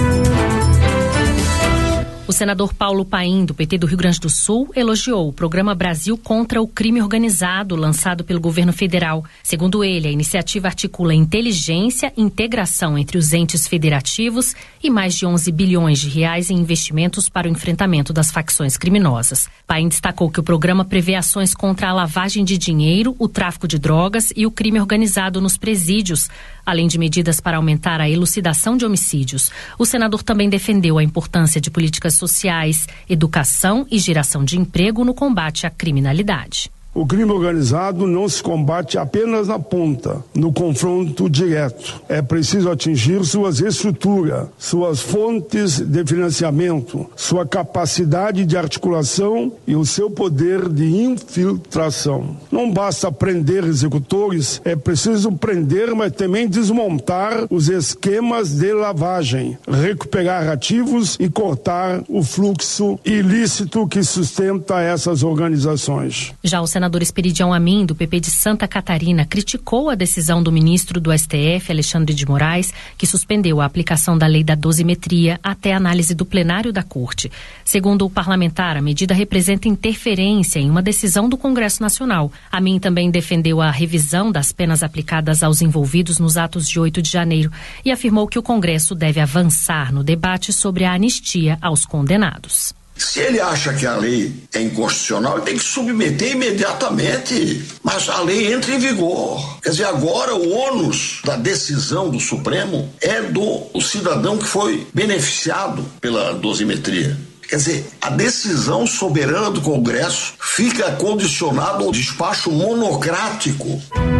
O senador Paulo Paim, do P T do Rio Grande do Sul, elogiou o programa Brasil contra o Crime Organizado, lançado pelo governo federal. Segundo ele, a iniciativa articula inteligência e integração entre os entes federativos e mais de onze bilhões de reais em investimentos para o enfrentamento das facções criminosas. Paim destacou que o programa prevê ações contra a lavagem de dinheiro, o tráfico de drogas e o crime organizado nos presídios, além de medidas para aumentar a elucidação de homicídios. O senador também defendeu a importância de políticas sociais, educação e geração de emprego no combate à criminalidade. O crime organizado não se combate apenas na ponta, no confronto direto. É preciso atingir suas estruturas, suas fontes de financiamento, sua capacidade de articulação e o seu poder de infiltração. Não basta prender executores, é preciso prender, mas também desmontar os esquemas de lavagem, recuperar ativos e cortar o fluxo ilícito que sustenta essas organizações. Já o senador Esperidião Amin, do P P de Santa Catarina, criticou a decisão do ministro do S T F, Alexandre de Moraes, que suspendeu a aplicação da lei da dosimetria até a análise do plenário da Corte. Segundo o parlamentar, a medida representa interferência em uma decisão do Congresso Nacional. Amin também defendeu a revisão das penas aplicadas aos envolvidos nos atos de oito de janeiro e afirmou que o Congresso deve avançar no debate sobre a anistia aos condenados. Se ele acha que a lei é inconstitucional, ele tem que submeter imediatamente. Mas a lei entra em vigor. Quer dizer, agora o ônus da decisão do Supremo é do cidadão que foi beneficiado pela dosimetria. Quer dizer, a decisão soberana do Congresso fica condicionada ao despacho monocrático.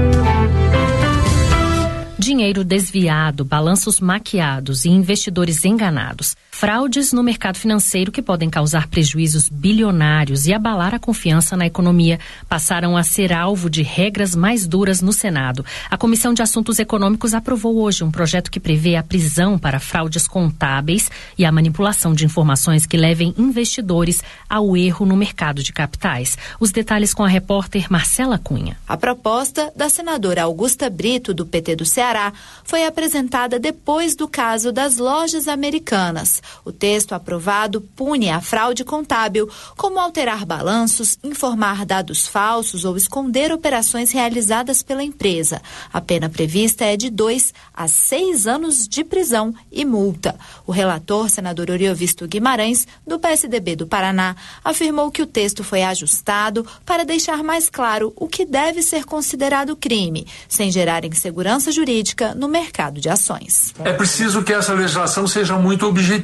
Dinheiro desviado, balanços maquiados e investidores enganados. Fraudes no mercado financeiro que podem causar prejuízos bilionários e abalar a confiança na economia passaram a ser alvo de regras mais duras no Senado. A Comissão de Assuntos Econômicos aprovou hoje um projeto que prevê a prisão para fraudes contábeis e a manipulação de informações que levem investidores ao erro no mercado de capitais. Os detalhes com a repórter Marcela Cunha. A proposta da senadora Augusta Brito, do P T do Ceará, foi apresentada depois do caso das lojas americanas. O texto aprovado pune a fraude contábil, como alterar balanços, informar dados falsos ou esconder operações realizadas pela empresa. A pena prevista é de dois a seis anos de prisão e multa. O relator, senador Oriovisto Guimarães, do P S D B do Paraná, afirmou que o texto foi ajustado para deixar mais claro o que deve ser considerado crime, sem gerar insegurança jurídica no mercado de ações. É preciso que essa legislação seja muito objetiva.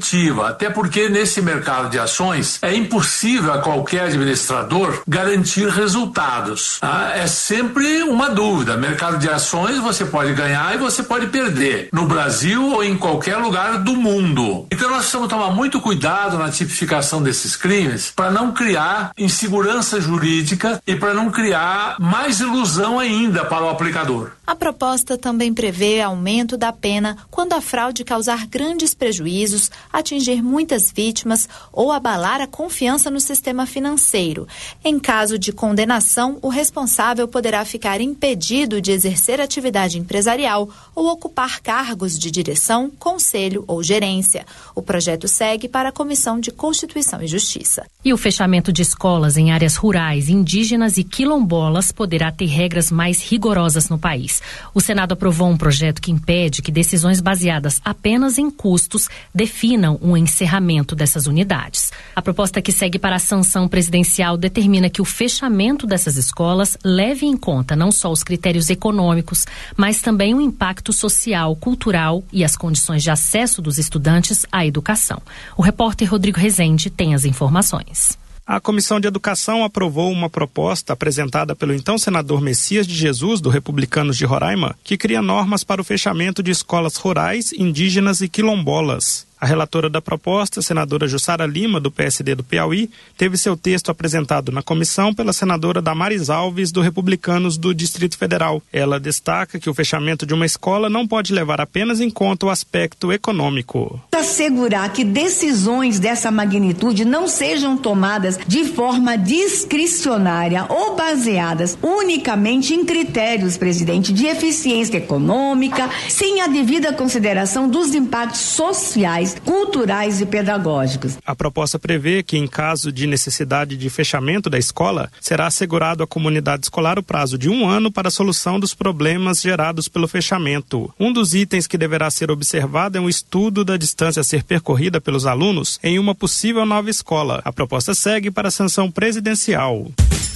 definitiva, até porque nesse mercado de ações é impossível a qualquer administrador garantir resultados. Tá? É sempre uma dúvida. Mercado de ações você pode ganhar e você pode perder, no Brasil ou em qualquer lugar do mundo. Então nós precisamos tomar muito cuidado na tipificação desses crimes para não criar insegurança jurídica e para não criar mais ilusão ainda para o aplicador. A proposta também prevê aumento da pena quando a fraude causar grandes prejuízos, atingir muitas vítimas ou abalar a confiança no sistema financeiro. Em caso de condenação, o responsável poderá ficar impedido de exercer atividade empresarial ou ocupar cargos de direção, conselho ou gerência. O projeto segue para a Comissão de Constituição e Justiça. E o fechamento de escolas em áreas rurais, indígenas e quilombolas poderá ter regras mais rigorosas no país. O Senado aprovou um projeto que impede que decisões baseadas apenas em custos definam um encerramento dessas unidades. A proposta que segue para a sanção presidencial determina que o fechamento dessas escolas leve em conta não só os critérios econômicos, mas também o impacto social, cultural e as condições de acesso dos estudantes à educação. O repórter Rodrigo Rezende tem as informações. A Comissão de Educação aprovou uma proposta apresentada pelo então senador Messias de Jesus, do Republicanos de Roraima, que cria normas para o fechamento de escolas rurais, indígenas e quilombolas. A relatora da proposta, a senadora Jussara Lima, do P S D do Piauí, teve seu texto apresentado na comissão pela senadora Damares Alves, do Republicanos do Distrito Federal. Ela destaca que o fechamento de uma escola não pode levar apenas em conta o aspecto econômico. Assegurar que decisões dessa magnitude não sejam tomadas de forma discricionária ou baseadas unicamente em critérios, presidente, de eficiência econômica, sem a devida consideração dos impactos sociais, culturais e pedagógicos. A proposta prevê que, em caso de necessidade de fechamento da escola, será assegurado à comunidade escolar o prazo de um ano para a solução dos problemas gerados pelo fechamento. Um dos itens que deverá ser observado é um estudo da distância a ser percorrida pelos alunos em uma possível nova escola. A proposta segue para a sanção presidencial.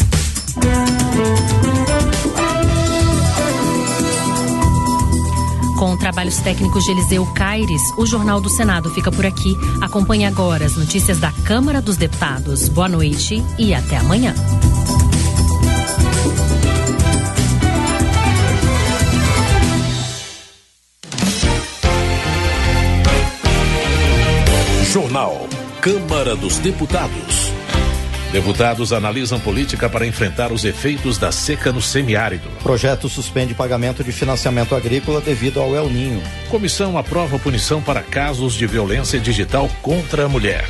Com trabalhos técnicos de Eliseu Caires, o Jornal do Senado fica por aqui. Acompanhe agora as notícias da Câmara dos Deputados. Boa noite e até amanhã. Jornal Câmara dos Deputados. Deputados analisam política para enfrentar os efeitos da seca no semiárido. Projeto suspende pagamento de financiamento agrícola devido ao El Ninho. Comissão aprova punição para casos de violência digital contra a mulher.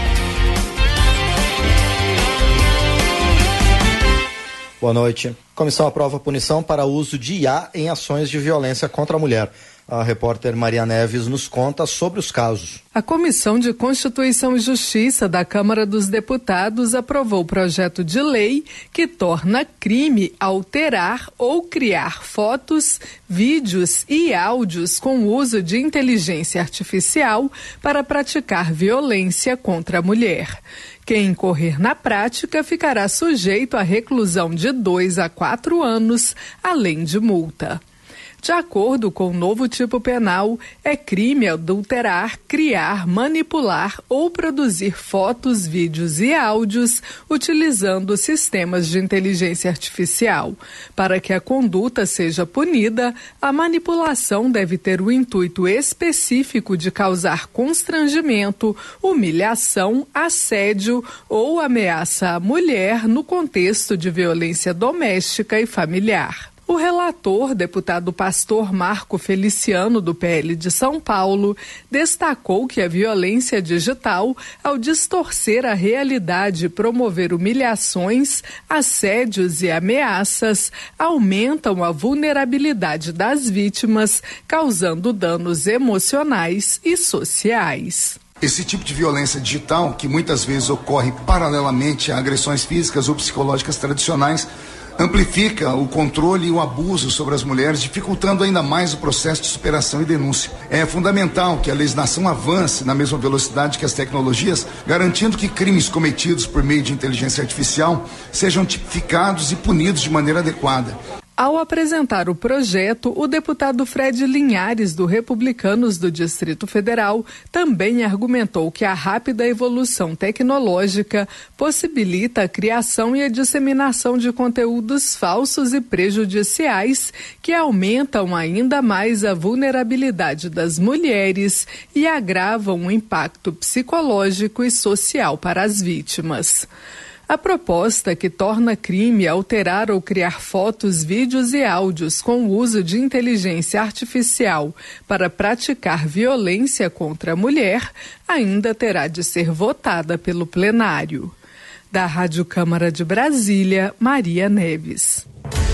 Boa noite. Comissão aprova punição para uso de I A em ações de violência contra a mulher. A repórter Maria Neves nos conta sobre os casos. A Comissão de Constituição e Justiça da Câmara dos Deputados aprovou o projeto de lei que torna crime alterar ou criar fotos, vídeos e áudios com uso de inteligência artificial para praticar violência contra a mulher. Quem incorrer na prática ficará sujeito à reclusão de dois a quatro anos, além de multa. De acordo com o novo tipo penal, é crime adulterar, criar, manipular ou produzir fotos, vídeos e áudios utilizando sistemas de inteligência artificial. Para que a conduta seja punida, a manipulação deve ter o intuito específico de causar constrangimento, humilhação, assédio ou ameaça à mulher no contexto de violência doméstica e familiar. O relator, deputado pastor Marco Feliciano, do P L de São Paulo, destacou que a violência digital, ao distorcer a realidade e promover humilhações, assédios e ameaças, aumentam a vulnerabilidade das vítimas, causando danos emocionais e sociais. Esse tipo de violência digital, que muitas vezes ocorre paralelamente a agressões físicas ou psicológicas tradicionais, amplifica o controle e o abuso sobre as mulheres, dificultando ainda mais o processo de superação e denúncia. É fundamental que a legislação avance na mesma velocidade que as tecnologias, garantindo que crimes cometidos por meio de inteligência artificial sejam tipificados e punidos de maneira adequada. Ao apresentar o projeto, o deputado Fred Linhares, do Republicanos do Distrito Federal, também argumentou que a rápida evolução tecnológica possibilita a criação e a disseminação de conteúdos falsos e prejudiciais que aumentam ainda mais a vulnerabilidade das mulheres e agravam o impacto psicológico e social para as vítimas. A proposta, que torna crime alterar ou criar fotos, vídeos e áudios com o uso de inteligência artificial para praticar violência contra a mulher, ainda terá de ser votada pelo plenário. Da Rádio Câmara de Brasília, Maria Neves.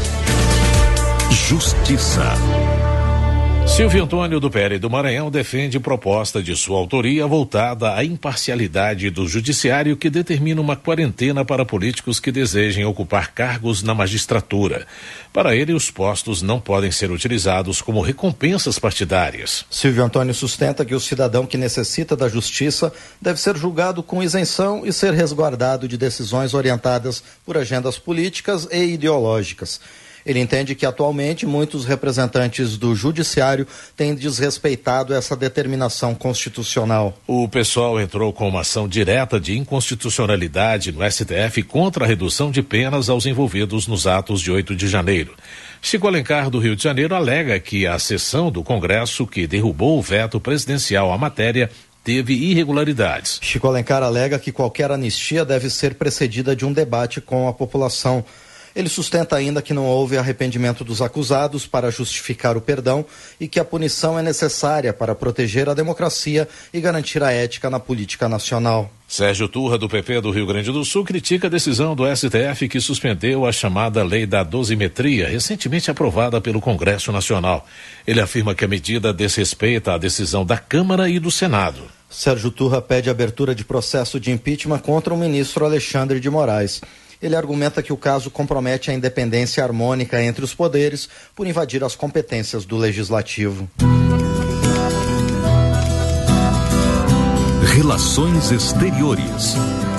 Justiça. Silvio Antônio do P L do Maranhão defende proposta de sua autoria voltada à imparcialidade do judiciário, que determina uma quarentena para políticos que desejem ocupar cargos na magistratura. Para ele, os postos não podem ser utilizados como recompensas partidárias. Silvio Antônio sustenta que o cidadão que necessita da justiça deve ser julgado com isenção e ser resguardado de decisões orientadas por agendas políticas e ideológicas. Ele entende que, atualmente, muitos representantes do judiciário têm desrespeitado essa determinação constitucional. O pessoal entrou com uma ação direta de inconstitucionalidade no S T F contra a redução de penas aos envolvidos nos atos de oito de janeiro. Chico Alencar, do Rio de Janeiro, alega que a sessão do Congresso que derrubou o veto presidencial à matéria teve irregularidades. Chico Alencar alega que qualquer anistia deve ser precedida de um debate com a população. Ele sustenta ainda que não houve arrependimento dos acusados para justificar o perdão e que a punição é necessária para proteger a democracia e garantir a ética na política nacional. Sérgio Turra, do P P do Rio Grande do Sul, critica a decisão do S T F que suspendeu a chamada Lei da Dosimetria, recentemente aprovada pelo Congresso Nacional. Ele afirma que a medida desrespeita a decisão da Câmara e do Senado. Sérgio Turra pede abertura de processo de impeachment contra o ministro Alexandre de Moraes. Ele argumenta que o caso compromete a independência harmônica entre os poderes por invadir as competências do Legislativo. Relações Exteriores.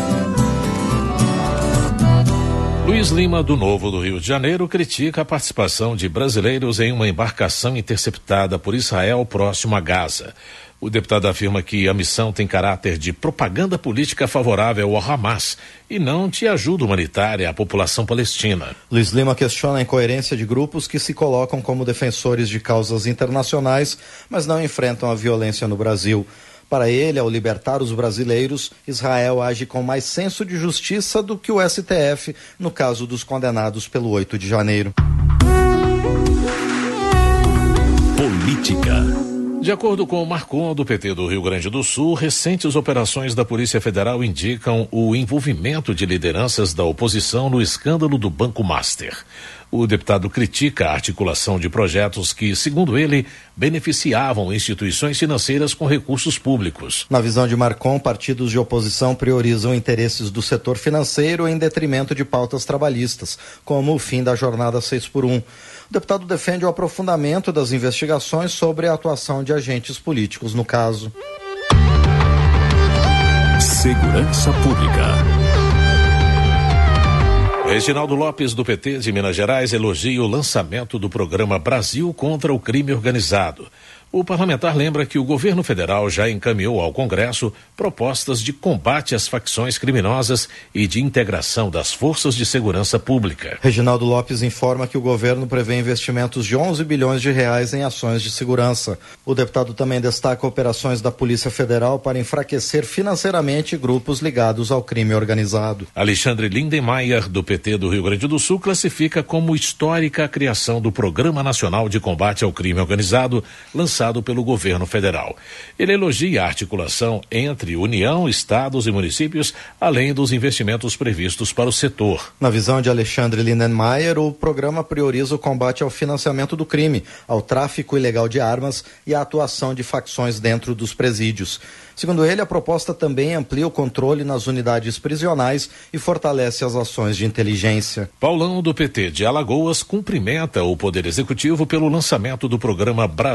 Luiz Lima, do Novo do Rio de Janeiro, critica a participação de brasileiros em uma embarcação interceptada por Israel próximo a Gaza. O deputado afirma que a missão tem caráter de propaganda política favorável ao Hamas e não de ajuda humanitária à população palestina. Luiz Lima questiona a incoerência de grupos que se colocam como defensores de causas internacionais, mas não enfrentam a violência no Brasil. Para ele, ao libertar os brasileiros, Israel age com mais senso de justiça do que o S T F no caso dos condenados pelo oito de janeiro. Política. De acordo com o Marcon, do P T do Rio Grande do Sul, recentes operações da Polícia Federal indicam o envolvimento de lideranças da oposição no escândalo do Banco Master. O deputado critica a articulação de projetos que, segundo ele, beneficiavam instituições financeiras com recursos públicos. Na visão de Marcon, partidos de oposição priorizam interesses do setor financeiro em detrimento de pautas trabalhistas, como o fim da jornada seis por um. O deputado defende o aprofundamento das investigações sobre a atuação de agentes políticos no caso. Segurança Pública. Reginaldo Lopes, do P T de Minas Gerais, elogia o lançamento do programa Brasil contra o Crime Organizado. O parlamentar lembra que o governo federal já encaminhou ao Congresso propostas de combate às facções criminosas e de integração das forças de segurança pública. Reginaldo Lopes informa que o governo prevê investimentos de onze bilhões de reais em ações de segurança. O deputado também destaca operações da Polícia Federal para enfraquecer financeiramente grupos ligados ao crime organizado. Alexandre Lindenmayer, do P T do Rio Grande do Sul, classifica como histórica a criação do Programa Nacional de Combate ao Crime Organizado, lançado pelo governo federal. Ele elogia a articulação entre União, estados e municípios, além dos investimentos previstos para o setor. Na visão de Alexandre Lindenmayer, o programa prioriza o combate ao financiamento do crime, ao tráfico ilegal de armas e à atuação de facções dentro dos presídios. Segundo ele, a proposta também amplia o controle nas unidades prisionais e fortalece as ações de inteligência. Paulão, do P T de Alagoas, cumprimenta o Poder Executivo pelo lançamento do programa Brasil contra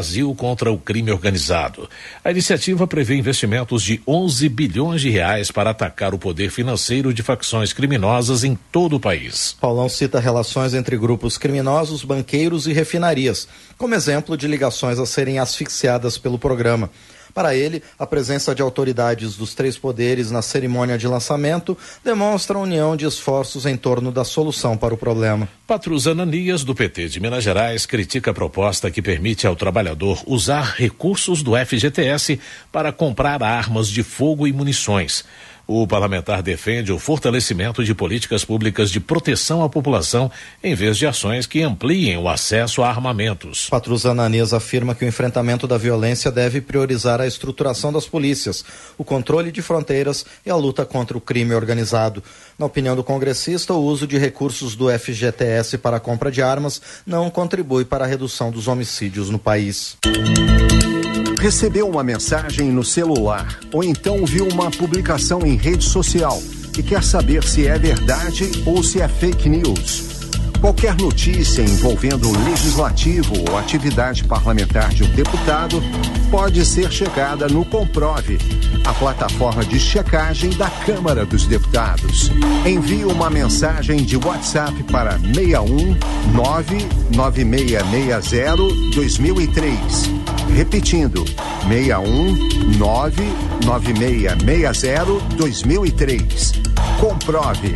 contra o crime organizado. A iniciativa prevê investimentos de onze bilhões de reais para atacar o poder financeiro de facções criminosas em todo o país. Paulão cita relações entre grupos criminosos, banqueiros e refinarias, como exemplo de ligações a serem asfixiadas pelo programa. Para ele, a presença de autoridades dos três poderes na cerimônia de lançamento demonstra a união de esforços em torno da solução para o problema. Patrus Ananias, do P T de Minas Gerais, critica a proposta que permite ao trabalhador usar recursos do F G T S para comprar armas de fogo e munições. O parlamentar defende o fortalecimento de políticas públicas de proteção à população, em vez de ações que ampliem o acesso a armamentos. Patrus Ananias afirma que o enfrentamento da violência deve priorizar a estruturação das polícias, o controle de fronteiras e a luta contra o crime organizado. Na opinião do congressista, o uso de recursos do F G T S para a compra de armas não contribui para a redução dos homicídios no país. Recebeu uma mensagem no celular ou então viu uma publicação em rede social e quer saber se é verdade ou se é fake news. Qualquer notícia envolvendo o legislativo ou atividade parlamentar de um deputado pode ser checada no Comprove, a plataforma de checagem da Câmara dos Deputados. Envie uma mensagem de WhatsApp para seis um nove nove seis seis zero dois mil e três. Repetindo, seis um nove nove seis seis zero dois mil e três. Comprove.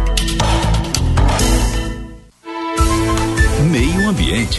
Meio Ambiente.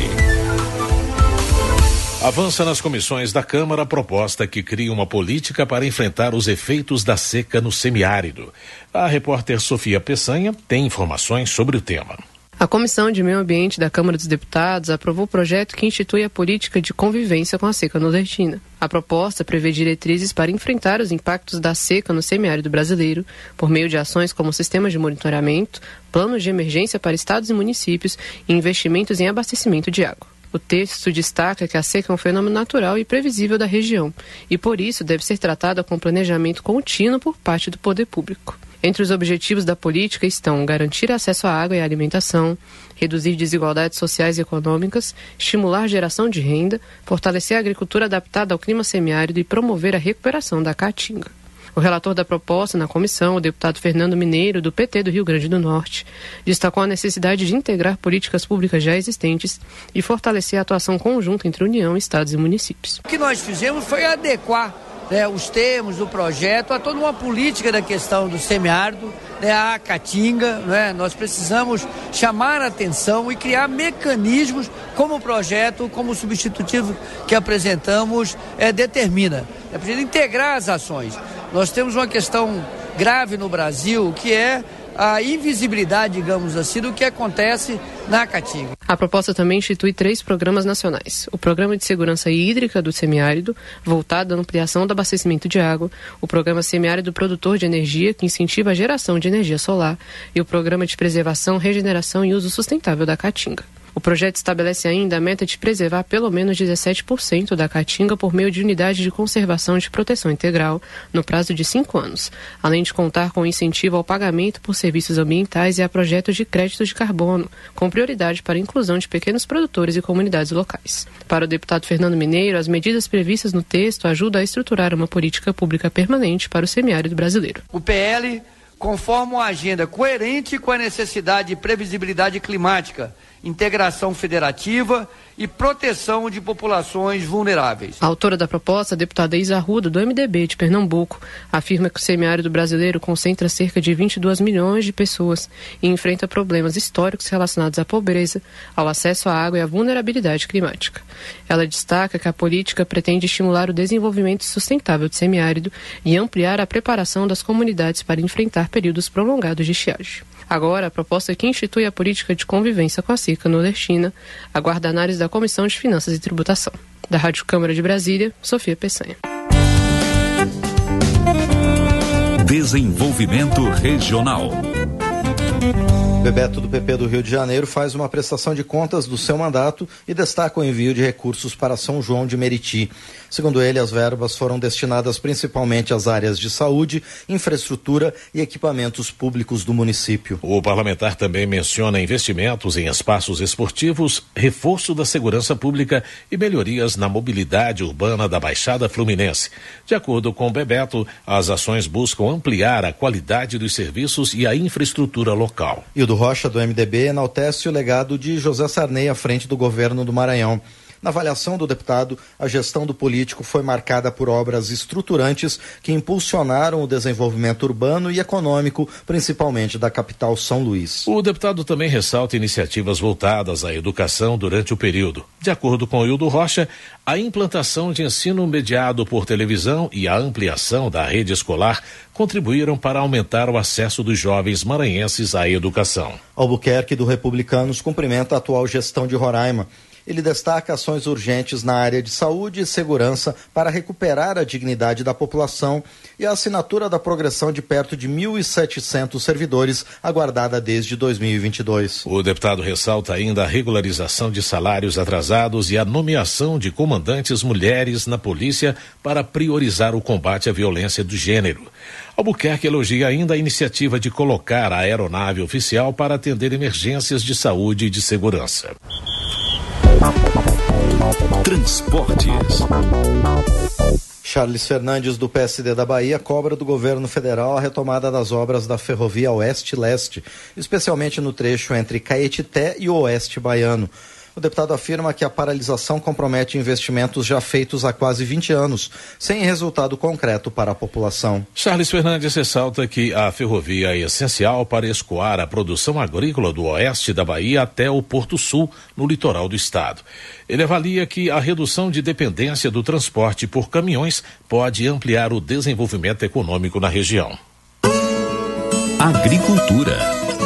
Avança nas comissões da Câmara a proposta que cria uma política para enfrentar os efeitos da seca no semiárido. A repórter Sofia Peçanha tem informações sobre o tema. A Comissão de Meio Ambiente da Câmara dos Deputados aprovou o projeto que institui a política de convivência com a seca nordestina. A proposta prevê diretrizes para enfrentar os impactos da seca no semiárido brasileiro, por meio de ações como sistemas de monitoramento, planos de emergência para estados e municípios e investimentos em abastecimento de água. O texto destaca que a seca é um fenômeno natural e previsível da região e, por isso, deve ser tratada com planejamento contínuo por parte do poder público. Entre os objetivos da política estão garantir acesso à água e à alimentação, reduzir desigualdades sociais e econômicas, estimular a geração de renda, fortalecer a agricultura adaptada ao clima semiárido e promover a recuperação da caatinga. O relator da proposta na comissão, o deputado Fernando Mineiro, do P T do Rio Grande do Norte, destacou a necessidade de integrar políticas públicas já existentes e fortalecer a atuação conjunta entre União, Estados e municípios. O que nós fizemos foi adequar, né, os termos do projeto a toda uma política da questão do semiárido, né, a caatinga, né, nós precisamos chamar a atenção e criar mecanismos como o projeto, como o substitutivo que apresentamos é, determina. É preciso integrar as ações. Nós temos uma questão grave no Brasil que é a invisibilidade, digamos assim, do que acontece na caatinga. A proposta também institui três programas nacionais. O Programa de Segurança Hídrica do Semiárido, voltado à ampliação do abastecimento de água, o Programa Semiárido Produtor de Energia, que incentiva a geração de energia solar, e o Programa de Preservação, Regeneração e Uso Sustentável da Caatinga. O projeto estabelece ainda a meta de preservar pelo menos dezessete por cento da caatinga por meio de unidade de conservação de proteção integral no prazo de cinco anos, além de contar com incentivo ao pagamento por serviços ambientais e a projetos de créditos de carbono, com prioridade para a inclusão de pequenos produtores e comunidades locais. Para o deputado Fernando Mineiro, as medidas previstas no texto ajudam a estruturar uma política pública permanente para o semiárido brasileiro. O P L conforma uma agenda coerente com a necessidade de previsibilidade climática, integração federativa e proteção de populações vulneráveis. A autora da proposta, a deputada Isa Arruda, do M D B de Pernambuco, afirma que o semiárido brasileiro concentra cerca de vinte e dois milhões de pessoas e enfrenta problemas históricos relacionados à pobreza, ao acesso à água e à vulnerabilidade climática. Ela destaca que a política pretende estimular o desenvolvimento sustentável do semiárido e ampliar a preparação das comunidades para enfrentar períodos prolongados de estiagem. Agora, a proposta que institui a política de convivência com a seca nordestina aguarda análise da Comissão de Finanças e Tributação. Da Rádio Câmara de Brasília, Sofia Peçanha. Desenvolvimento Regional. Bebeto do P P do Rio de Janeiro faz uma prestação de contas do seu mandato e destaca o envio de recursos para São João de Meriti. Segundo ele, as verbas foram destinadas principalmente às áreas de saúde, infraestrutura e equipamentos públicos do município. O parlamentar também menciona investimentos em espaços esportivos, reforço da segurança pública e melhorias na mobilidade urbana da Baixada Fluminense. De acordo com o Bebeto, as ações buscam ampliar a qualidade dos serviços e a infraestrutura local. E o do Rocha, do M D B, enaltece o legado de José Sarney à frente do governo do Maranhão. Na avaliação do deputado, a gestão do político foi marcada por obras estruturantes que impulsionaram o desenvolvimento urbano e econômico, principalmente da capital São Luís. O deputado também ressalta iniciativas voltadas à educação durante o período. De acordo com Hildo Rocha, a implantação de ensino mediado por televisão e a ampliação da rede escolar contribuíram para aumentar o acesso dos jovens maranhenses à educação. Albuquerque, do Republicanos, cumprimenta a atual gestão de Roraima. Ele destaca ações urgentes na área de saúde e segurança para recuperar a dignidade da população e a assinatura da progressão de perto de mil e setecentos servidores, aguardada desde dois mil e vinte e dois. O deputado ressalta ainda a regularização de salários atrasados e a nomeação de comandantes mulheres na polícia para priorizar o combate à violência do gênero. Albuquerque elogia ainda a iniciativa de colocar a aeronave oficial para atender emergências de saúde e de segurança. Transportes. Charles Fernandes, do P S D da Bahia, cobra do governo federal a retomada das obras da ferrovia Oeste-Leste, especialmente no trecho entre Caetité e o Oeste Baiano. O deputado afirma que a paralisação compromete investimentos já feitos há quase vinte anos, sem resultado concreto para a população. Charles Fernandes ressalta que a ferrovia é essencial para escoar a produção agrícola do oeste da Bahia até o Porto Sul, no litoral do estado. Ele avalia que a redução de dependência do transporte por caminhões pode ampliar o desenvolvimento econômico na região. Agricultura.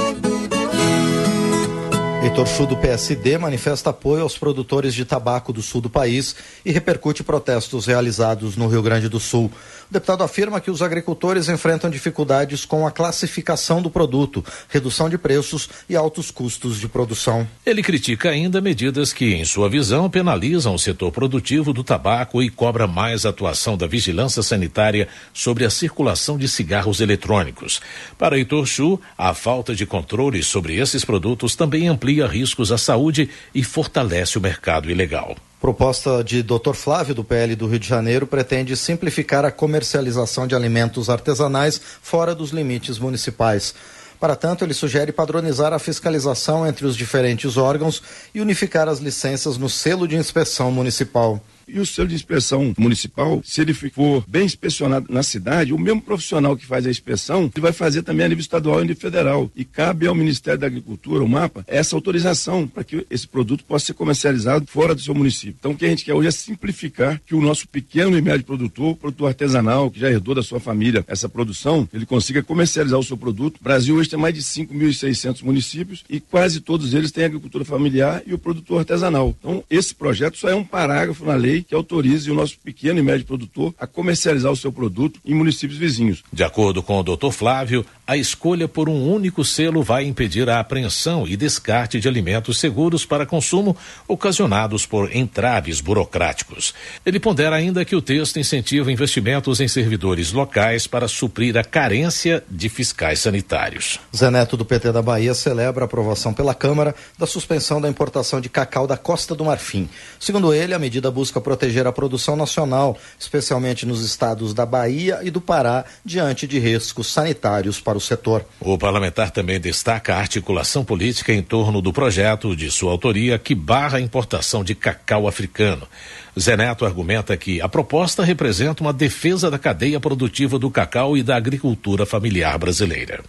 Heitor Chu, do P S D, manifesta apoio aos produtores de tabaco do sul do país e repercute protestos realizados no Rio Grande do Sul. O deputado afirma que os agricultores enfrentam dificuldades com a classificação do produto, redução de preços e altos custos de produção. Ele critica ainda medidas que, em sua visão, penalizam o setor produtivo do tabaco e cobra mais atuação da vigilância sanitária sobre a circulação de cigarros eletrônicos. Para Heitor Chu, a falta de controle sobre esses produtos também amplia riscos à saúde e fortalece o mercado ilegal. Proposta de doutor Flávio, do P L do Rio de Janeiro, pretende simplificar a comercialização de alimentos artesanais fora dos limites municipais. Para tanto, ele sugere padronizar a fiscalização entre os diferentes órgãos e unificar as licenças no selo de inspeção municipal. E o selo de inspeção municipal, se ele for bem inspecionado na cidade, o mesmo profissional que faz a inspeção, ele vai fazer também a nível estadual e a nível federal. E cabe ao Ministério da Agricultura, o MAPA, essa autorização para que esse produto possa ser comercializado fora do seu município. Então, o que a gente quer hoje é simplificar que o nosso pequeno e médio produtor, produtor artesanal, que já herdou da sua família essa produção, ele consiga comercializar o seu produto. O Brasil hoje tem mais de cinco mil e seiscentos municípios e quase todos eles têm agricultura familiar e o produtor artesanal. Então, esse projeto só é um parágrafo na lei que autorize o nosso pequeno e médio produtor a comercializar o seu produto em municípios vizinhos. De acordo com o doutor Flávio, a escolha por um único selo vai impedir a apreensão e descarte de alimentos seguros para consumo ocasionados por entraves burocráticos. Ele pondera ainda que o texto incentiva investimentos em servidores locais para suprir a carência de fiscais sanitários. Zé Neto, do P T da Bahia, celebra a aprovação pela Câmara da suspensão da importação de cacau da Costa do Marfim. Segundo ele, a medida busca proteger a produção nacional, especialmente nos estados da Bahia e do Pará, diante de riscos sanitários para o setor. O parlamentar também destaca a articulação política em torno do projeto de sua autoria que barra a importação de cacau africano. Zé Neto argumenta que a proposta representa uma defesa da cadeia produtiva do cacau e da agricultura familiar brasileira.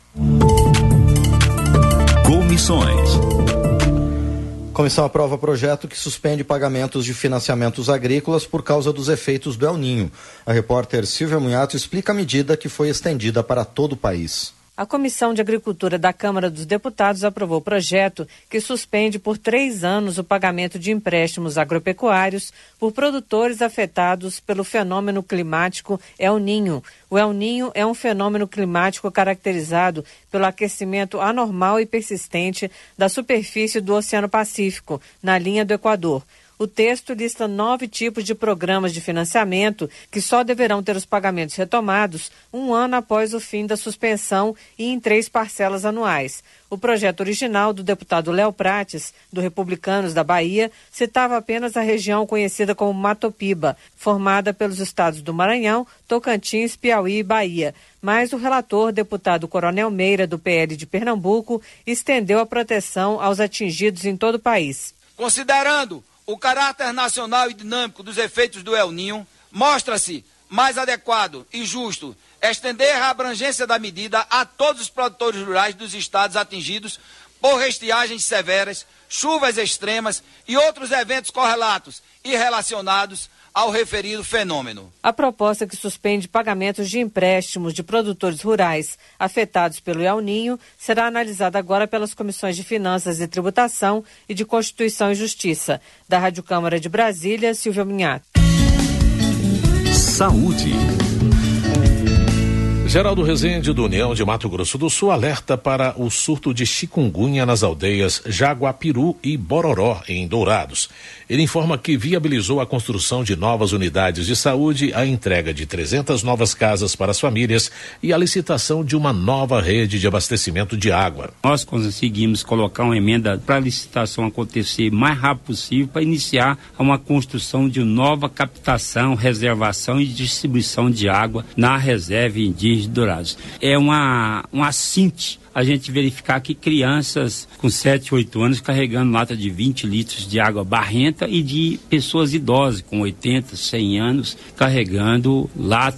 Comissões. A comissão aprova projeto que suspende pagamentos de financiamentos agrícolas por causa dos efeitos do El Ninho. A repórter Silvia Munhato explica a medida que foi estendida para todo o país. A Comissão de Agricultura da Câmara dos Deputados aprovou o projeto que suspende por três anos o pagamento de empréstimos agropecuários por produtores afetados pelo fenômeno climático El Ninho. O El Ninho é um fenômeno climático caracterizado pelo aquecimento anormal e persistente da superfície do Oceano Pacífico, na linha do Equador. O texto lista nove tipos de programas de financiamento que só deverão ter os pagamentos retomados um ano após o fim da suspensão e em três parcelas anuais. O projeto original do deputado Léo Prates, do Republicanos da Bahia, citava apenas a região conhecida como Matopiba, formada pelos estados do Maranhão, Tocantins, Piauí e Bahia. Mas o relator, deputado Coronel Meira, do P L de Pernambuco, estendeu a proteção aos atingidos em todo o país. Considerando o caráter nacional e dinâmico dos efeitos do El Niño, mostra-se mais adequado e justo estender a abrangência da medida a todos os produtores rurais dos estados atingidos por estiagens severas, chuvas extremas e outros eventos correlatos e relacionados ao referido fenômeno. A proposta que suspende pagamentos de empréstimos de produtores rurais afetados pelo El Niño será analisada agora pelas comissões de Finanças e Tributação e de Constituição e Justiça. Da Rádio Câmara de Brasília, Silvia Minhato. Saúde. Geraldo Rezende, do União de Mato Grosso do Sul, alerta para o surto de chikungunya nas aldeias Jaguapiru e Bororó, em Dourados. Ele informa que viabilizou a construção de novas unidades de saúde, a entrega de trezentas novas casas para as famílias e a licitação de uma nova rede de abastecimento de água. Nós conseguimos colocar uma emenda para a licitação acontecer o mais rápido possível para iniciar uma construção de nova captação, reservação e distribuição de água na reserva indígena de Dourados. É uma, uma assinte a gente verificar que crianças com sete, oito anos carregando lata de vinte litros de água barrenta e de pessoas idosas com oitenta, cem anos carregando lata